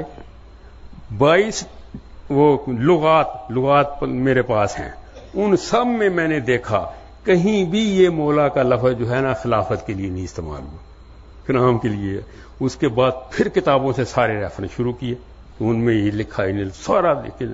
E: بائیس وہ لغات لغات میرے پاس ہیں، ان سب میں میں نے دیکھا کہیں بھی یہ مولا کا لفظ جو ہے نا خلافت کے لیے نہیں استعمال ہوا، نام کے لیے. اس کے بعد پھر کتابوں سے سارے ریفرنس شروع کیے، ان میں یہ لکھا ہے سارا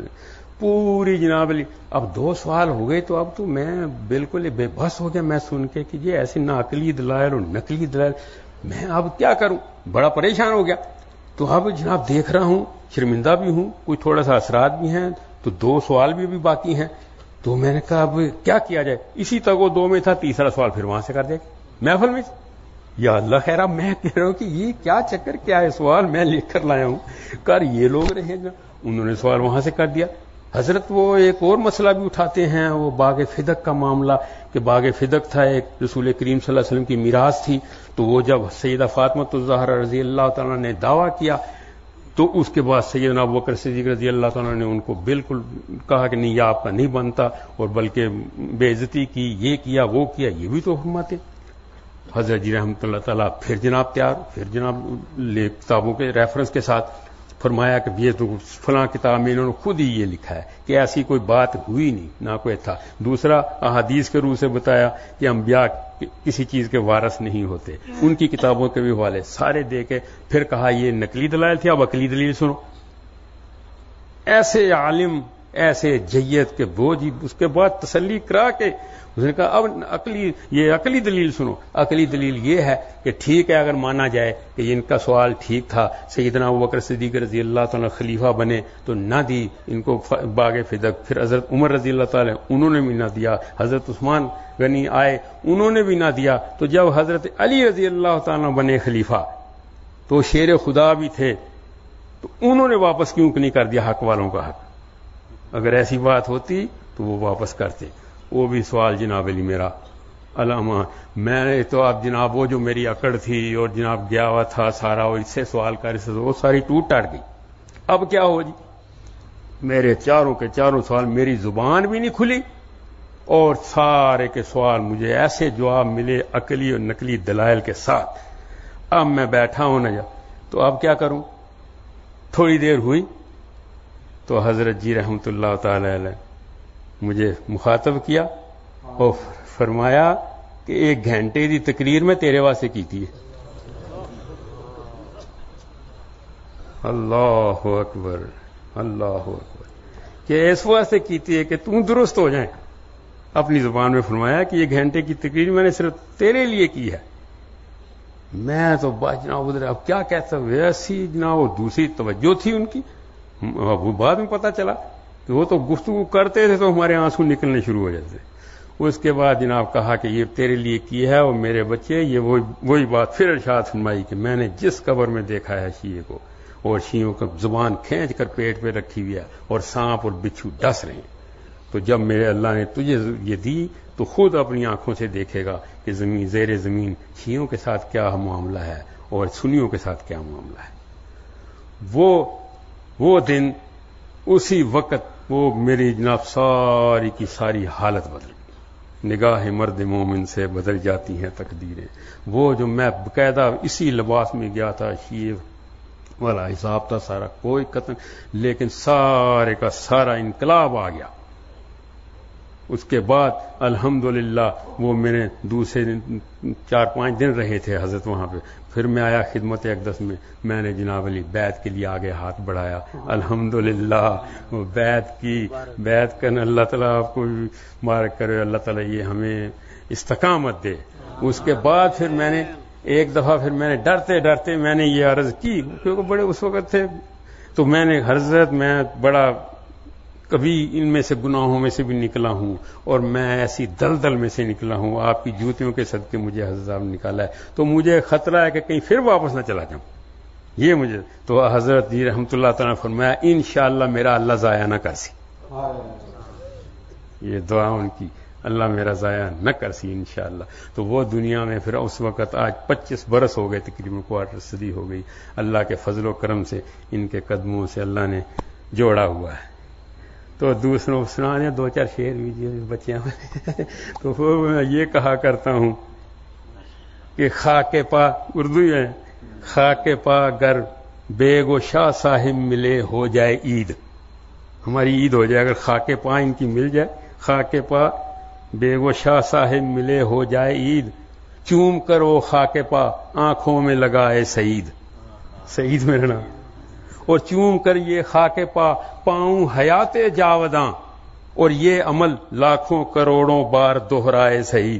E: پوری. جناب علی اب دو سوال ہو گئے تو اب تو میں بالکل بے بس ہو گیا میں سن کے کہ یہ ایسے ناقلی دلائل اور نقلی دلائل، میں اب کیا کروں؟ بڑا پریشان ہو گیا. تو اب جناب دیکھ رہا ہوں، شرمندہ بھی ہوں، کوئی تھوڑا سا اثرات بھی ہیں، تو دو سوال بھی, بھی باقی ہیں. تو میں نے کہا اب کیا کیا جائے؟ اسی تک وہ دو میں تھا، تیسرا سوال پھر وہاں سے کر دے محفل میں. یا اللہ خیرہ میں کہہ رہا ہوں کہ یہ کیا چکر کیا ہے؟ سوال میں لکھ کر لایا ہوں، کر یہ لوگ رہے نا. انہوں نے سوال وہاں سے کر دیا. حضرت وہ ایک اور مسئلہ بھی اٹھاتے ہیں، وہ باغ فدق کا معاملہ، کہ باغ فدق تھا ایک رسول کریم صلی اللہ علیہ وسلم کی میراث تھی. تو وہ جب سیدہ فاطمہ الزہرا رضی اللہ تعالیٰ نے دعویٰ کیا تو اس کے بعد سیدنا ابوبکر صدیق رضی اللہ تعالیٰ نے ان کو بالکل کہا کہ نہیں یہ آپ کا نہیں بنتا، اور بلکہ بے عزتی کی، یہ کیا وہ کیا. یہ بھی تو فرماتے حضرت جی رحمۃ اللہ تعالیٰ. پھر جناب تیار، پھر جناب کتابوں کے ریفرنس کے ساتھ فرمایا کہ یہ تو فلاں کتاب میں انہوں نے خود ہی یہ لکھا ہے کہ ایسی کوئی بات ہوئی نہیں، نہ کوئی تھا. دوسرا احادیث کے روح سے بتایا کہ انبیاء کسی چیز کے وارث نہیں ہوتے، ان کی کتابوں کے بھی حوالے سارے دے کے پھر کہا یہ نقلی دلائل تھی. اب عقلی دلیل سنو. ایسے عالم ایسے جیت کے وہ جی اس کے بعد تسلی کرا کے اس نے کہا اب عقلی یہ عقلی دلیل سنو. عقلی دلیل یہ ہے کہ ٹھیک ہے اگر مانا جائے کہ ان کا سوال ٹھیک تھا, سیدنا ابوبکر صدیق رضی اللہ تعالیٰ خلیفہ بنے تو نہ دی ان کو باغ فدق, پھر حضرت عمر رضی اللہ تعالیٰ انہوں نے بھی نہ دیا, حضرت عثمان غنی آئے انہوں نے بھی نہ دیا, تو جب حضرت علی رضی اللہ تعالیٰ بنے خلیفہ تو شیر خدا بھی تھے تو انہوں نے واپس کیوں نہیں کر دیا حق والوں کا حق؟ اگر ایسی بات ہوتی تو وہ واپس کرتے. وہ بھی سوال جناب علی میرا علامہ, میں نے تو اب جناب وہ جو میری اکڑ تھی اور جناب گیا ہوا تھا سارا وہ اس سے سوال کر سے وہ ساری ٹوٹ ٹاٹ گئی. اب کیا ہو جی, میرے چاروں کے چاروں سوال میری زبان بھی نہیں کھلی اور سارے کے سوال مجھے ایسے جواب ملے عقلی اور نقلی دلائل کے ساتھ. اب میں بیٹھا ہوں نہ جا تو اب کیا کروں. تھوڑی دیر ہوئی تو حضرت جی رحمت اللہ تعالی علیہ مجھے مخاطب کیا اور فرمایا کہ ایک گھنٹے دی تقریر میں تیرے واسطے کی تھی. اللہ اکبر اللہ اکبر, کہ اس واسطے کیتی ہے کہ تم درست ہو جائیں. اپنی زبان میں فرمایا کہ یہ گھنٹے کی تقریر میں نے صرف تیرے لیے کی ہے. میں تو جناب ادھر اب کیا کہتا ہوں, ویسی جناب وہ دوسری توجہ تھی ان کی. وہ بعد میں پتا چلا کہ وہ تو گفتگو کرتے تھے تو ہمارے آنسو نکلنے شروع ہو جاتے. اس کے بعد جناب کہا کہ یہ تیرے لیے کی ہے اور میرے بچے, یہ وہی بات پھر ارشاد فرمائی کہ میں نے جس قبر میں دیکھا ہے شیعے کو اور شیعوں کا زبان کھینچ کر پیٹ پہ رکھی ہوئی ہے اور سانپ اور بچھو ڈس رہے ہیں, تو جب میرے اللہ نے تجھے یہ دی تو خود اپنی آنکھوں سے دیکھے گا کہ زمین زیر زمین شیعوں کے ساتھ کیا معاملہ ہے اور سنیوں کے ساتھ کیا معاملہ ہے. وہ وہ دن اسی وقت وہ میری جناب ساری کی ساری حالت بدل گئی. نگاہ مرد مومن سے بدل جاتی ہیں تقدیریں. وہ جو میں باقاعدہ اسی لباس میں گیا تھا, شیعہ والا حساب تھا سارا, کوئی قتل, لیکن سارے کا سارا انقلاب آ گیا. اس کے بعد الحمدللہ وہ میں نے دوسرے دن چار پانچ دن رہے تھے حضرت وہاں پہ. پھر میں آیا خدمت اقدس میں, میں نے جناب علی بیعت کے لیے آگے ہاتھ بڑھایا. الحمدللہ وہ بیعت کی, بیعت کرنا اللہ تعالیٰ آپ کو مبارک کرے, اللہ تعالیٰ یہ ہمیں استقامت دے. اس کے بعد پھر میں نے ایک دفعہ پھر میں نے ڈرتے ڈرتے میں نے یہ عرض کی, کیونکہ بڑے اس وقت تھے, تو میں نے حضرت میں بڑا کبھی ان میں سے گناہوں میں سے بھی نکلا ہوں اور میں ایسی دلدل میں سے نکلا ہوں, آپ کی جوتیوں کے صدقے مجھے حضرت صاحب نے نکالا ہے, تو مجھے خطرہ ہے کہ کہیں پھر واپس نہ چلا جاؤں. یہ مجھے تو حضرت جی رحمت اللہ تعالیٰ نے فرمایا انشاءاللہ میرا اللہ ضائع نہ کر سی. یہ دعا ان کی, اللہ میرا ضائع نہ کر سی انشاءاللہ. تو وہ دنیا میں پھر اس وقت آج پچیس برس ہو گئے, تقریباً کوارٹر صدی ہو گئی. اللہ کے فضل و کرم سے ان کے قدموں سے اللہ نے جوڑا ہوا ہے. تو دوسروں کو سنانے دو چار شعر بھی بچیاں تو میں یہ کہا کرتا ہوں کہ خاک پا, اردو ہے, خاک پا گر بیگ و شاہ صاحب ملے ہو جائے عید. ہماری عید ہو جائے اگر خاک پا ان کی مل جائے. خاک پا بیگ و شاہ صاحب ملے ہو جائے عید, چوم کرو خاک پا آنکھوں میں لگائے سعید. سعید میرا نام. اور چوم کر یہ خاک پا پاؤں حیات جاوداں, اور یہ عمل لاکھوں کروڑوں بار دوہرائے سعید.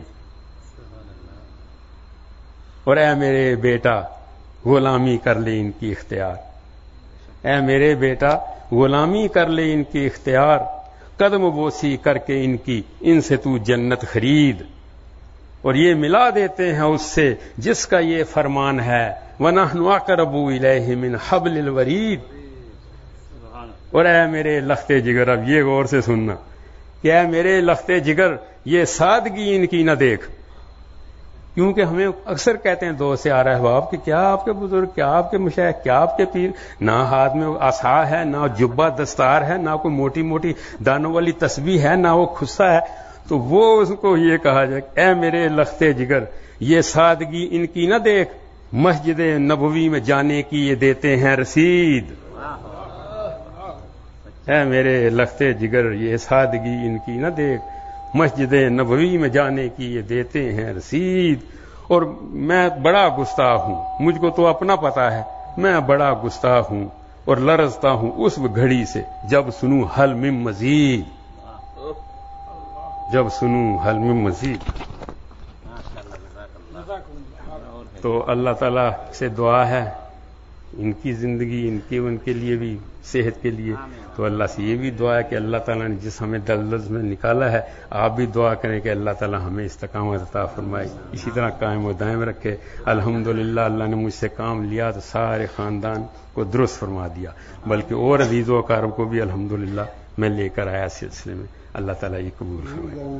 E: اور اے میرے بیٹا غلامی کر لے ان کی اختیار, اے میرے بیٹا غلامی کر لے ان کی اختیار, قدم بوسی کر کے ان کی ان سے تو جنت خرید. اور یہ ملا دیتے ہیں اس سے جس کا یہ فرمان ہے, وَنَحْنُ أَقْرَبُ إِلَيْهِ مِنْ حَبْلِ الْوَرِيدِ. اور اے میرے لخت جگر, اب یہ غور سے سننا کہ اے میرے لخت جگر یہ سادگی ان کی نہ دیکھ. کیونکہ ہمیں اکثر کہتے ہیں دوست سے آ رہا ہے باپ کہ کیا آپ کے بزرگ, کیا آپ کے مشائخ, کیا آپ کے پیر, نہ ہاتھ میں عصا ہے, نہ جبہ دستار ہے, نہ کوئی موٹی موٹی دانوں والی تسبیح ہے, نہ وہ خصہ ہے. تو وہ اس کو یہ کہا جائے اے میرے لخت جگر یہ سادگی ان کی نہ دیکھ, مسجد نبوی میں جانے کی یہ دیتے ہیں رسید. اے میرے لخت جگر یہ سادگی ان کی نہ دیکھ, مسجد نبوی میں جانے کی یہ دیتے ہیں رسید. اور میں بڑا گستاخ ہوں, مجھ کو تو اپنا پتا ہے, میں بڑا گستاخ ہوں اور لرزتا ہوں اس گھڑی سے جب سنوں حل من مزید، جب سنوں حل من مزید۔ تو اللہ تعالیٰ سے دعا ہے ان کی زندگی، ان کے ان کے لیے بھی صحت کے لیے، تو اللہ سے یہ بھی دعا ہے کہ اللہ تعالیٰ نے جس ہمیں دلدل میں نکالا ہے، آپ بھی دعا کریں کہ اللہ تعالیٰ ہمیں استقامت عطا فرمائے، اسی طرح قائم و دائم رکھے۔ الحمدللہ اللہ نے مجھ سے کام لیا تو سارے خاندان کو درست فرما دیا، بلکہ اور عزیز و اقارب کو بھی الحمدللہ میں لے کر آیا سلسلے میں۔ اللہ تعالیٰ یہ قبول فرمائے۔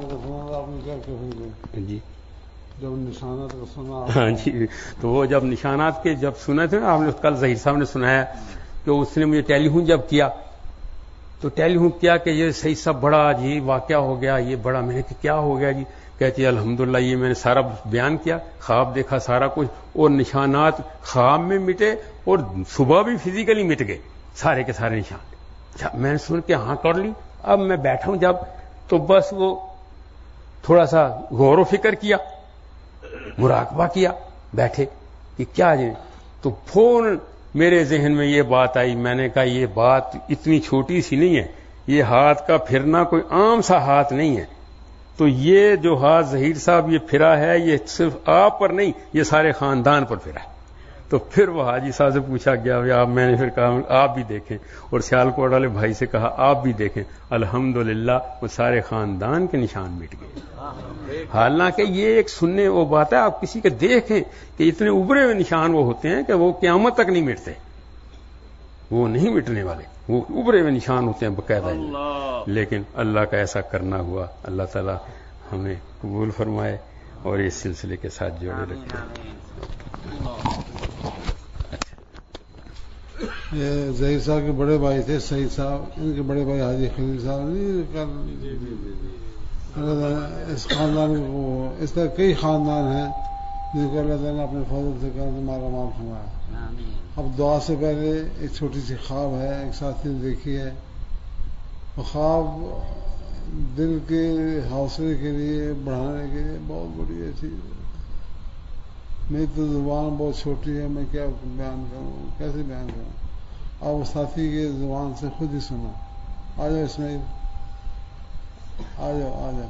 E: جی
A: جب نشانات کو سنا،
E: ہاں جی، تو وہ جب نشانات کے جب سنے تھے نا آپ نے، کل ظہیر صاحب نے سنایا کہ اس نے مجھے ٹیلی فون جب کیا تو ٹیلی فون کیا کہ یہ صحیح سب بڑا جی واقعہ ہو گیا، یہ بڑا، میں نے کہا کیا ہو گیا جی؟ کہتی الحمدللہ یہ میں نے سارا بیان کیا، خواب دیکھا سارا کچھ، اور نشانات خواب میں مٹے اور صبح بھی فزیکلی مٹ گئے سارے کے سارے نشان۔ میں نے سن کے ہاں کر لی۔ اب میں بیٹھا ہوں جب تو بس وہ تھوڑا سا غور و فکر کیا، مراقبہ کیا بیٹھے کہ کیا جائے، تو فون میرے ذہن میں یہ بات آئی۔ میں نے کہا یہ بات اتنی چھوٹی سی نہیں ہے، یہ ہاتھ کا پھرنا کوئی عام سا ہاتھ نہیں ہے، تو یہ جو ہاتھ ظہیر صاحب یہ پھرا ہے یہ صرف آپ پر نہیں، یہ سارے خاندان پر پھرا ہے۔ تو پھر وہ حاجی صاحب سے پوچھا گیا، آپ، میں نے پھر کہا آپ بھی دیکھیں، اور سیال کوٹ والے بھائی سے کہا آپ بھی دیکھیں، الحمدللہ وہ سارے خاندان کے نشان مٹ گئے۔ حالانکہ یہ ایک سننے وہ بات ہے، آپ کسی کے دیکھیں کہ اتنے ابھرے ہوئے نشان وہ ہوتے ہیں کہ وہ قیامت تک نہیں مٹتے، وہ نہیں مٹنے والے، وہ ابھرے ہوئے نشان ہوتے ہیں باقاعدہ۔ لیکن اللہ کا ایسا کرنا ہوا، اللہ تعالیٰ ہمیں قبول فرمائے اور اس سلسلے کے ساتھ جوڑے رکھے۔
A: یہ ظہیر صاحب کے بڑے بھائی تھے سعید صاحب، ان کے بڑے بھائی حاجی خلیل صاحب نہیں، اس خاندان کو، اس طرح کئی خاندان ہیں جن کو اللہ تعالیٰ نے اپنے فضل سے کر ہمارا معاف فرمایا۔ اب دعا سے پہلے ایک چھوٹی سی خواب ہے، ایک ساتھی نے دیکھی ہے، وہ خواب دل کے حوصلے کے لیے بڑھانے کے لیے بہت بڑی ہے چیز۔ میری تو زبان بہت چھوٹی ہے، میں کیا بیان کروں، کیسے بیان کروں؟ آپ اس ساتھی کی زبان سے خود ہی سنو۔ آ جاؤ اسماعیل، آ جاؤ آ جاؤ۔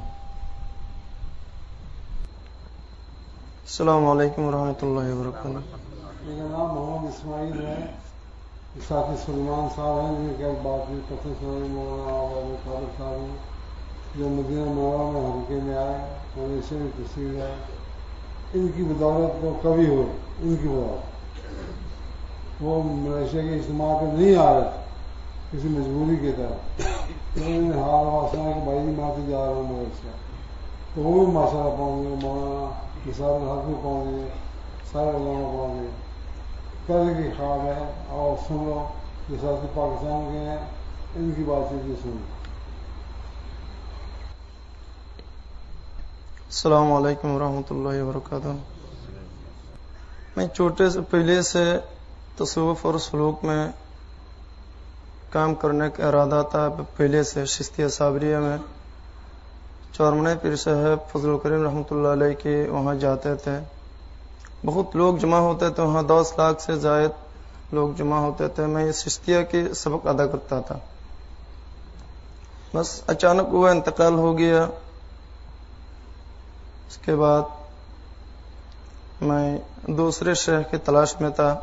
F: السلام علیکم ورحمۃ اللہ وبرکاتہ۔
A: میرا نام محمد اسماعیل ہے، ساتھی سلمان صاحب ہیں جن کے بات بھی پسند سنائی، مولانا طارق صاحب ہیں جو مدینہ منورہ میں حلقے میں آئے، ملیشیا میں تشریف آئے، ان کی بدولت کو کبھی ہو، ان کی بدولت وہ ملیشیا کے اجتماع پہ نہیں آ رہے کسی مجبوری کی طرح، انہوں نے حال واسنا کہ بھائی میں تو جا رہا ہوں ملیشیا، تو وہ بھی ماشاء اللہ پہنچ گئے، مولانا نثار الحق بھی پہنچ گئے، سارے علماء پہنچ گئے۔ کل کی خواب ہے، اور سن لو جو ساتھی پاکستان کے ہیں ان کی بات چیت بھی سن لو۔
F: السلام علیکم ورحمۃ اللہ وبرکاتہ۔ میں چھوٹے سے پہلے سے تصوف اور سلوک میں کام کرنے کا ارادہ تھا، پہلے سے چشتیہ صابریہ میں چورمنے پیر صاحب فضل کریم رحمۃ اللہ علیہ کے وہاں جاتے تھے، بہت لوگ جمع ہوتے تھے وہاں، دس لاکھ سے زائد لوگ جمع ہوتے تھے۔ میں چشتیہ کے سبق ادا کرتا تھا، بس اچانک وہ انتقال ہو گیا۔ اس کے بعد میں دوسرے شیخ کی تلاش میں تھا،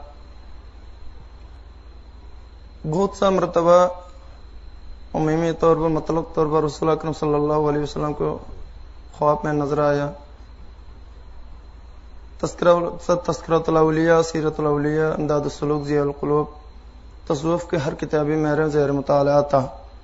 F: بہت سا مرتبہ عمومی طور پر مطلق طور پر رسول اکرم صلی اللہ علیہ وسلم کو خواب میں نظر آیا۔ تذکرۃ الاولیاء، سیرت الاولیاء، امداد السلوک، ضیاء القلوب، تصوف کے ہر کتابی میرے زیر مطالعہ تھا۔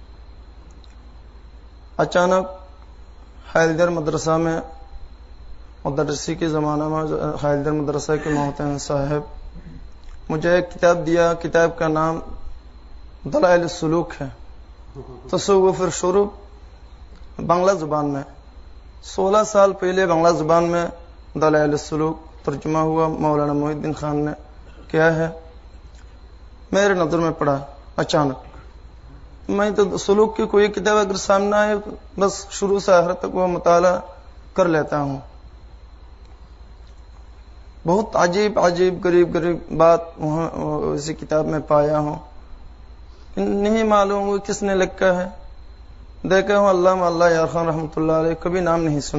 F: اچانک حیدر مدرسہ میں مدرسی کے زمانہ میں حیدر مدرسہ کے محترم صاحب مجھے ایک کتاب دیا، کتاب کا نام دلائل السلوک ہے، تصوف الشروع، بنگلہ زبان میں۔ سولہ سال پہلے بنگلہ زبان میں دلائل السلوک ترجمہ ہوا، مولانا محی الدین خان نے کیا ہے، میرے نظر میں پڑا اچانک۔ میں تو سلوک کی کوئی کتاب اگر سامنے آئے بس شروع سے آخر تک وہ مطالعہ کر لیتا ہوں۔ بہت عجیب عجیب غریب غریب بات وہاں اسی کتاب میں پایا ہوں. نہیں معلوم وہ کس نے لکھا ہے. دیکھا ہوں علامہ اللہ یار خان رحمۃ اللہ علیہ، کبھی نام نہیں سنا،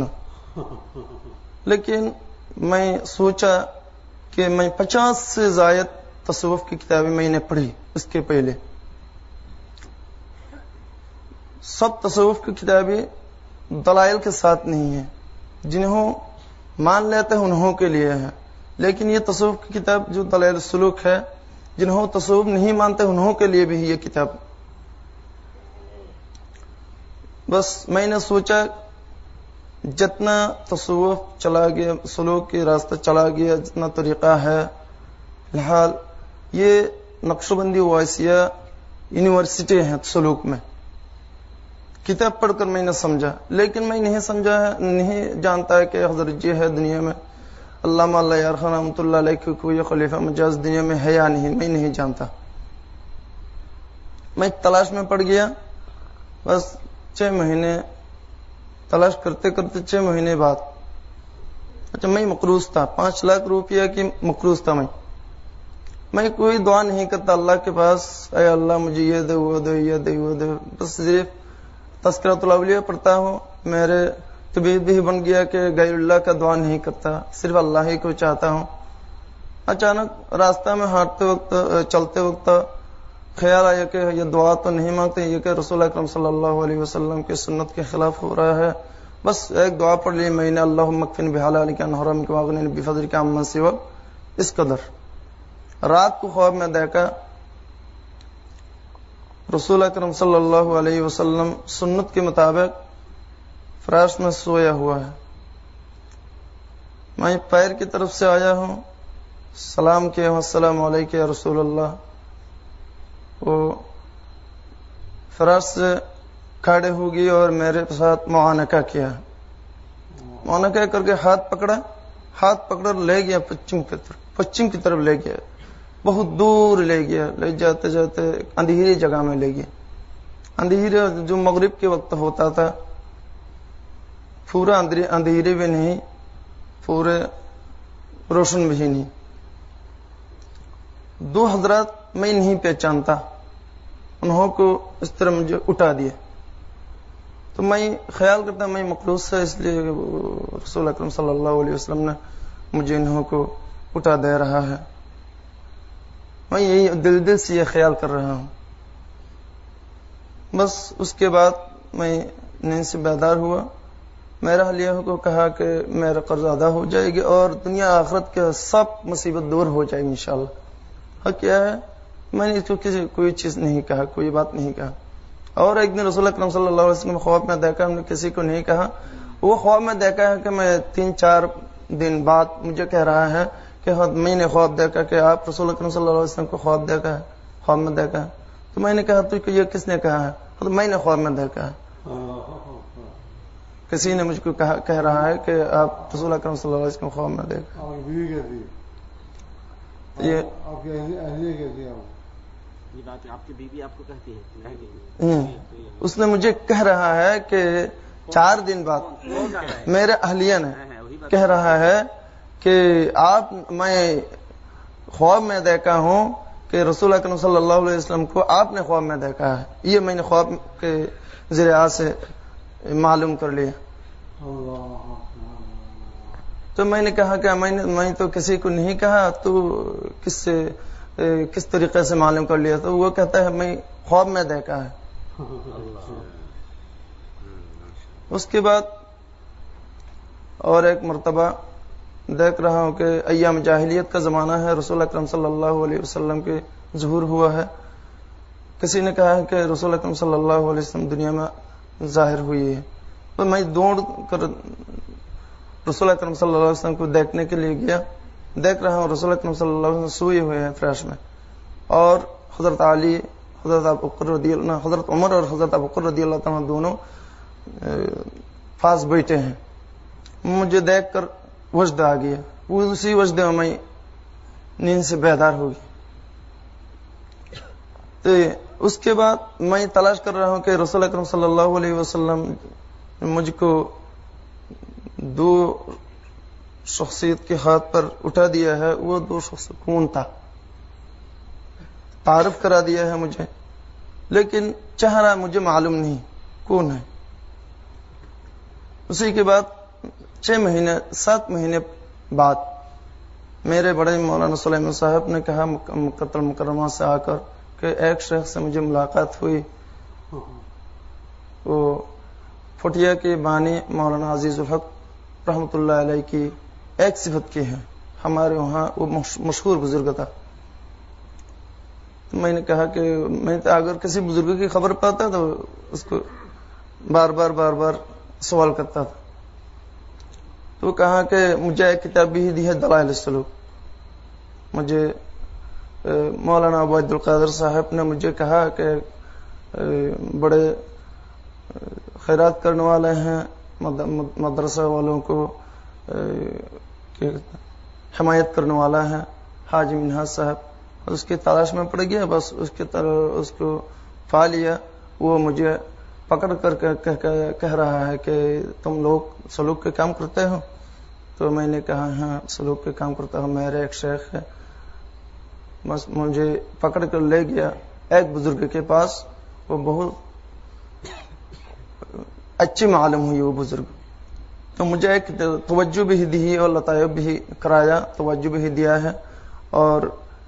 F: لیکن میں سوچا کہ میں پچاس سے زائد تصوف کی کتابیں میں نے پڑھی اس کے پہلے. سب تصوف کی کتابیں دلائل کے ساتھ نہیں ہیں، جنہوں مان لیتے ہیں انہوں کے لیے ہے، لیکن یہ تصوف کی کتاب جو دلائل سلوک ہے، جنہوں تصوف نہیں مانتے انہوں کے لیے بھی یہ کتاب. بس میں نے سوچا جتنا تصوف چلا گیا، سلوک کے راستہ چلا گیا، جتنا طریقہ ہے، فی الحال یہ نقش بندی وائسیہ یونیورسٹی ہے سلوک میں. کتاب پڑھ کر میں نے سمجھا، لیکن میں نہیں سمجھا ہے، نہیں جانتا ہے کہ حضرت جی ہے دنیا میں، علامہ اللہ یار خان رحمۃ اللہ علیہ کی کوئی خلیفہ مجاز دنیا میں ہے یا نہیں، میں نہیں جانتا. میں تلاش میں پڑ گیا. بس چھ مہینے تلاش کرتے کرتے چھ مہینے بعد، اچھا میں مقروض تھا، پانچ لاکھ روپیہ کی مقروض تھا. میں میں کوئی دعا نہیں کرتا اللہ کے پاس، اے اللہ مجھے یہ دے وہ دے یہ دے وہ دے، بس صرف تذکرۃ الاولیاء پڑھتا ہوں. میرے طبیعت بھی بن گیا کہ غیر اللہ کا دعا نہیں کرتا، صرف اللہ ہی کو چاہتا ہوں. اچانک راستہ میں ہانٹتے وقت چلتے وقت خیال آیا کہ یہ دعا تو نہیں مانگتے، یہ کہ رسول اکرم صلی اللہ علیہ وسلم کی سنت کے خلاف ہو رہا ہے. بس ایک دعا پڑھ لی میں نے، اللہم اکفنی بحلالک عن حرامک واغننی بفضلک عمن سواک، اس قدر. رات کو خواب میں دیکھا رسول اکرم صلی اللہ علیہ وسلم سنت کے مطابق فراش میں سویا ہوا ہے. میں پیر کی طرف سے آیا ہوں، سلام کیا ہوں، السلام علیکم یا رسول اللہ. وہ فراش سے کھڑے ہو گئی اور میرے ساتھ معانقہ کیا. معانقہ کر کے ہاتھ پکڑا، ہاتھ پکڑ لے گیا پچھم کی طرف، پچھم کی طرف لے گیا، بہت دور لے گیا. لے جاتے جاتے اندھیری جگہ میں لے گیا. اندھیرے جو مغرب کے وقت ہوتا تھا، پورا اندھیرے بھی نہیں، پورے روشن بھی نہیں. دو حضرات میں نہیں پہچانتا، انہوں کو اس طرح مجھے اٹھا دیا. تو میں خیال کرتا میں مقروض سے، اس لیے رسول اکرم صلی اللہ علیہ وسلم نے مجھے انہوں کو اٹھا دے رہا ہے. میں یہی دل دل سے یہ خیال کر رہا ہوں. بس اس کے بعد میں نیند سے بیدار ہوا. میرا حلیہ کو کہا کہ میرا قرض ادا ہو جائے گی اور دنیا آخرت کے سب مصیبت دور ہو جائے گی انشاءاللہ. حق کیا ہے، میں نے اس کو کسی کوئی چیز نہیں کہا، کوئی بات نہیں کہا. اور ایک دن رسول اکرم صلی اللہ علیہ وسلم خواب میں دیکھا، ہم نے کسی کو نہیں کہا. وہ خواب میں دیکھا ہے کہ میں تین چار دن بعد مجھے کہہ رہا ہے کہ میں نے خواب دیکھا کہ آپ رسول اکرم صلی اللہ علیہ وسلم کو خواب دیکھا ہے، خواب میں دیکھا ہے. تو میں نے کہا تو یہ کس نے کہا ہے؟ تو میں نے خواب میں دیکھا ہے. کسی نے مجھ کو کہہ رہا ہے کہ آپ رسول اکرم صلی اللہ علیہ وسلم خواب میں دیکھا. یہ
C: آپ کی بیوی آپ کو کہتی ہے،
F: اس نے مجھے کہہ رہا ہے کہ چار دن بعد میرے اہلیہ نے کہہ رہا ہے کہ آپ، میں خواب میں دیکھا ہوں کہ رسول اکرم صلی اللہ علیہ وسلم کو آپ نے خواب میں دیکھا ہے. یہ میں نے خواب کے ذریعہ سے معلوم کر لیا. تو میں نے کہا کہ میں نے میں تو کسی کو نہیں کہا، تو کس سے کس طریقے سے معلوم کر لیا؟ تو وہ کہتا ہے میں خواب میں دیکھا ہے. اس کے بعد اور ایک مرتبہ دیکھ رہا ہوں کہ ایام جاہلیت کا زمانہ ہے، رسول اکرم صلی اللہ علیہ وسلم کے ظہور ہوا ہے. کسی نے کہا ہے کہ رسول اکرم صلی اللہ علیہ وسلم دنیا میں ظاہر ہوئی ہے. تو میں دوڑ کر رسول اکرم صلی اللہ علیہ وسلم کو دیکھنے کے لیے گیا. دیکھ رہا ہوں رسول اکرم صلی اللہ علیہ وسلم سوئے ہوئے ہیں فراش میں، اور حضرت علی، حضرت ابو بکر رضی اللہ، حضرت عمر اور حضرت ابو بکر رضی اللہ تعالیٰ دونوں پاس بیٹھے ہیں. مجھے دیکھ کر وجد آ گیا. وہ اسی وجد میں میں نیند سے بیدار ہو گئی. تو اس کے بعد میں تلاش کر رہا ہوں کہ رسول اکرم صلی اللہ علیہ وسلم مجھ کو دو شخصیت کے ہاتھ پر اٹھا دیا ہے وہ دو شخص کون تھا، تعارف کرا دیا ہے مجھے، لیکن چہرہ مجھے معلوم نہیں کون ہے۔ اسی کے بعد چھ مہینے سات مہینے بعد میرے بڑے مولانا سلیمان صاحب نے کہا مکہ المکرمہ سے آ کر کہ ایک شیخ سے مجھے ملاقات ہوئی، وہ پھٹیا کے بانی مولانا عزیز الحق رحمۃ اللہ علیہ کی ایک صفت کی ہے، ہمارے وہاں وہ مشہور بزرگ تھا۔ تو میں نے کہا کہ میں اگر کسی بزرگ کی خبر پاتا تو اس کو بار بار بار بار سوال کرتا تھا۔ تو کہا کہ مجھے ایک کتاب بھی دی ہے دلائل السلوک، مجھے مولانا عبید القادر صاحب نے مجھے کہا کہ بڑے خیرات کرنے والے ہیں، مدرسہ والوں کو حمایت کرنے والا ہے حاجی منہاج صاحب، اس کی تلاش میں پڑ گیا، بس اس کے اس کو پا لیا۔ وہ مجھے پکڑ کر کہہ رہا ہے کہ تم لوگ سلوک کے کام کرتے ہو؟ تو میں نے کہا ہاں سلوک کے کام کرتا ہوں، میرے ایک شیخ ہے۔ بس مجھے پکڑ کر لے گیا ایک بزرگ کے پاس، وہ بہت اچھی معلوم ہوئی وہ بزرگ، تو مجھے ایک توجہ بھی دی اور لطائف بھی کرایا، توجہ بھی دیا ہے، اور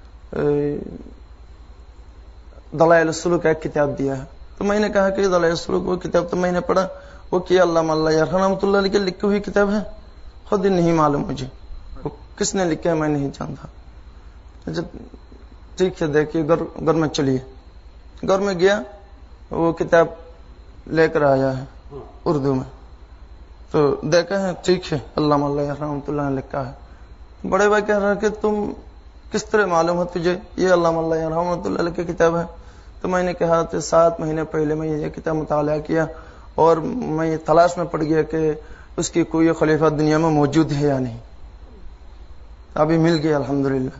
F: دلائل السلوک ایک کتاب دیا ہے۔ تو میں نے کہا کہ دلائل السلوک وہ کتاب تو میں نے پڑھا، وہ کیا علامہ اللہ یرحمہ رحمۃ اللہ علیہ کی لکھی ہوئی کتاب ہے، خود ہی نہیں معلوم مجھے وہ کس نے لکھا ہے، میں نہیں جانتا۔ اچھا ٹھیک ہے دیکھیے گھر گھر میں چلیے، گھر میں گیا، وہ کتاب لے کر آیا ہے اردو میں، تو دیکھا ہے ٹھیک ہے علامہ اللہ رحمۃ اللہ نے لکھا ہے۔ بڑے بھائی کہہ رہا کہ تم کس طرح معلوم ہے تجھے یہ علامہ اللہ رحمۃ اللہ علیہ کی کتاب ہے؟ تو میں نے کہا کہ سات مہینے پہلے میں یہ کتاب مطالعہ کیا اور میں یہ تلاش میں پڑ گیا کہ اس کی کوئی خلیفہ دنیا میں موجود ہے یا نہیں، ابھی مل گیا الحمدللہ۔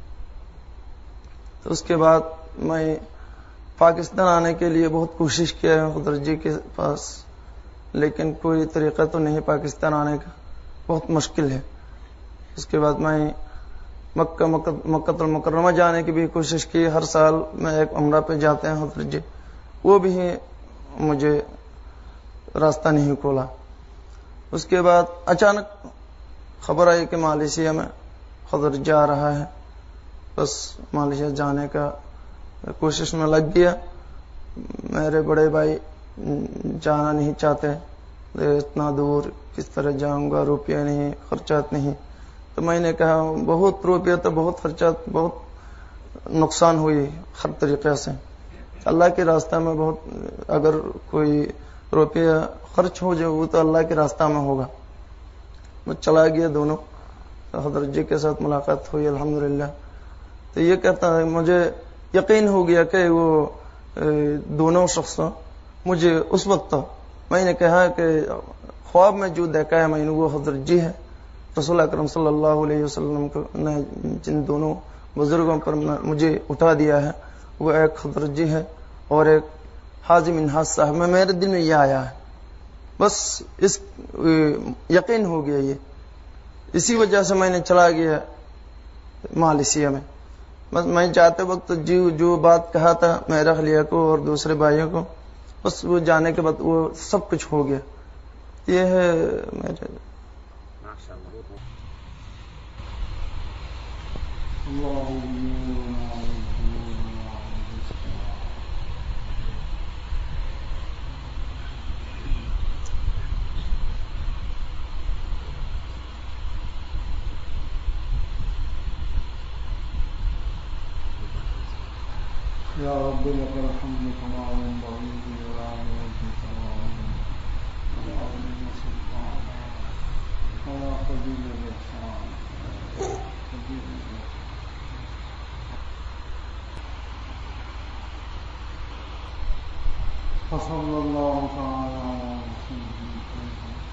F: تو اس کے بعد میں پاکستان آنے کے لیے بہت کوشش کیا ہے حضرت جی کے پاس، لیکن کوئی طریقہ تو نہیں پاکستان آنے کا، بہت مشکل ہے۔ اس کے بعد میں مکہ مکہ المکرمہ جانے کی بھی کوشش کی، ہر سال میں ایک عمرہ پہ جاتے ہیں حضرت جی، وہ بھی مجھے راستہ نہیں کھولا۔ اس کے بعد اچانک خبر آئی کہ مالیشیا میں حضرت جا رہا ہے، بس مالیشیا جانے کا کوشش میں لگ گیا۔ میرے بڑے بھائی جانا نہیں چاہتے، اتنا دور کس طرح جاؤں گا، روپیہ نہیں، خرچات نہیں۔ تو میں نے کہا بہت روپیہ تو بہت خرچات، بہت نقصان ہوئی ہر طریقے سے، اللہ کے راستہ میں بہت اگر کوئی روپیہ خرچ ہو جائے وہ تو اللہ کے راستہ میں ہوگا۔ میں چلا گیا، دونوں حضرت جی کے ساتھ ملاقات ہوئی الحمدللہ۔ تو یہ کہتا ہے مجھے یقین ہو گیا کہ وہ دونوں شخص مجھے اس وقت میں نے کہا کہ خواب میں جو دیکھا ہے میں نے وہ حضرت جی ہے، رسول اکرم صلی اللہ علیہ وسلم نے جن دونوں بزرگوں پر مجھے اٹھا دیا ہے وہ ایک حضرت جی ہے اور ایک حاجی منہاج صاحب میں، میرے دل میں یہ آیا ہے، بس اس یقین ہو گیا یہ، اسی وجہ سے میں نے چلا گیا مالیشیا میں۔ بس میں جاتے وقت جی جو بات کہا تھا میرا خلیہ کو اور دوسرے بھائیوں کو، بس وہ جانے کے بعد وہ سب کچھ ہو گیا۔ یہ ہے میرے
A: یا رب لك الحمد كما ينبغي لجلال وجهك وعظيم سلطانك ويا قدير الإحسان قدير الإحسان وصلى الله تعالى على سيدنا محمد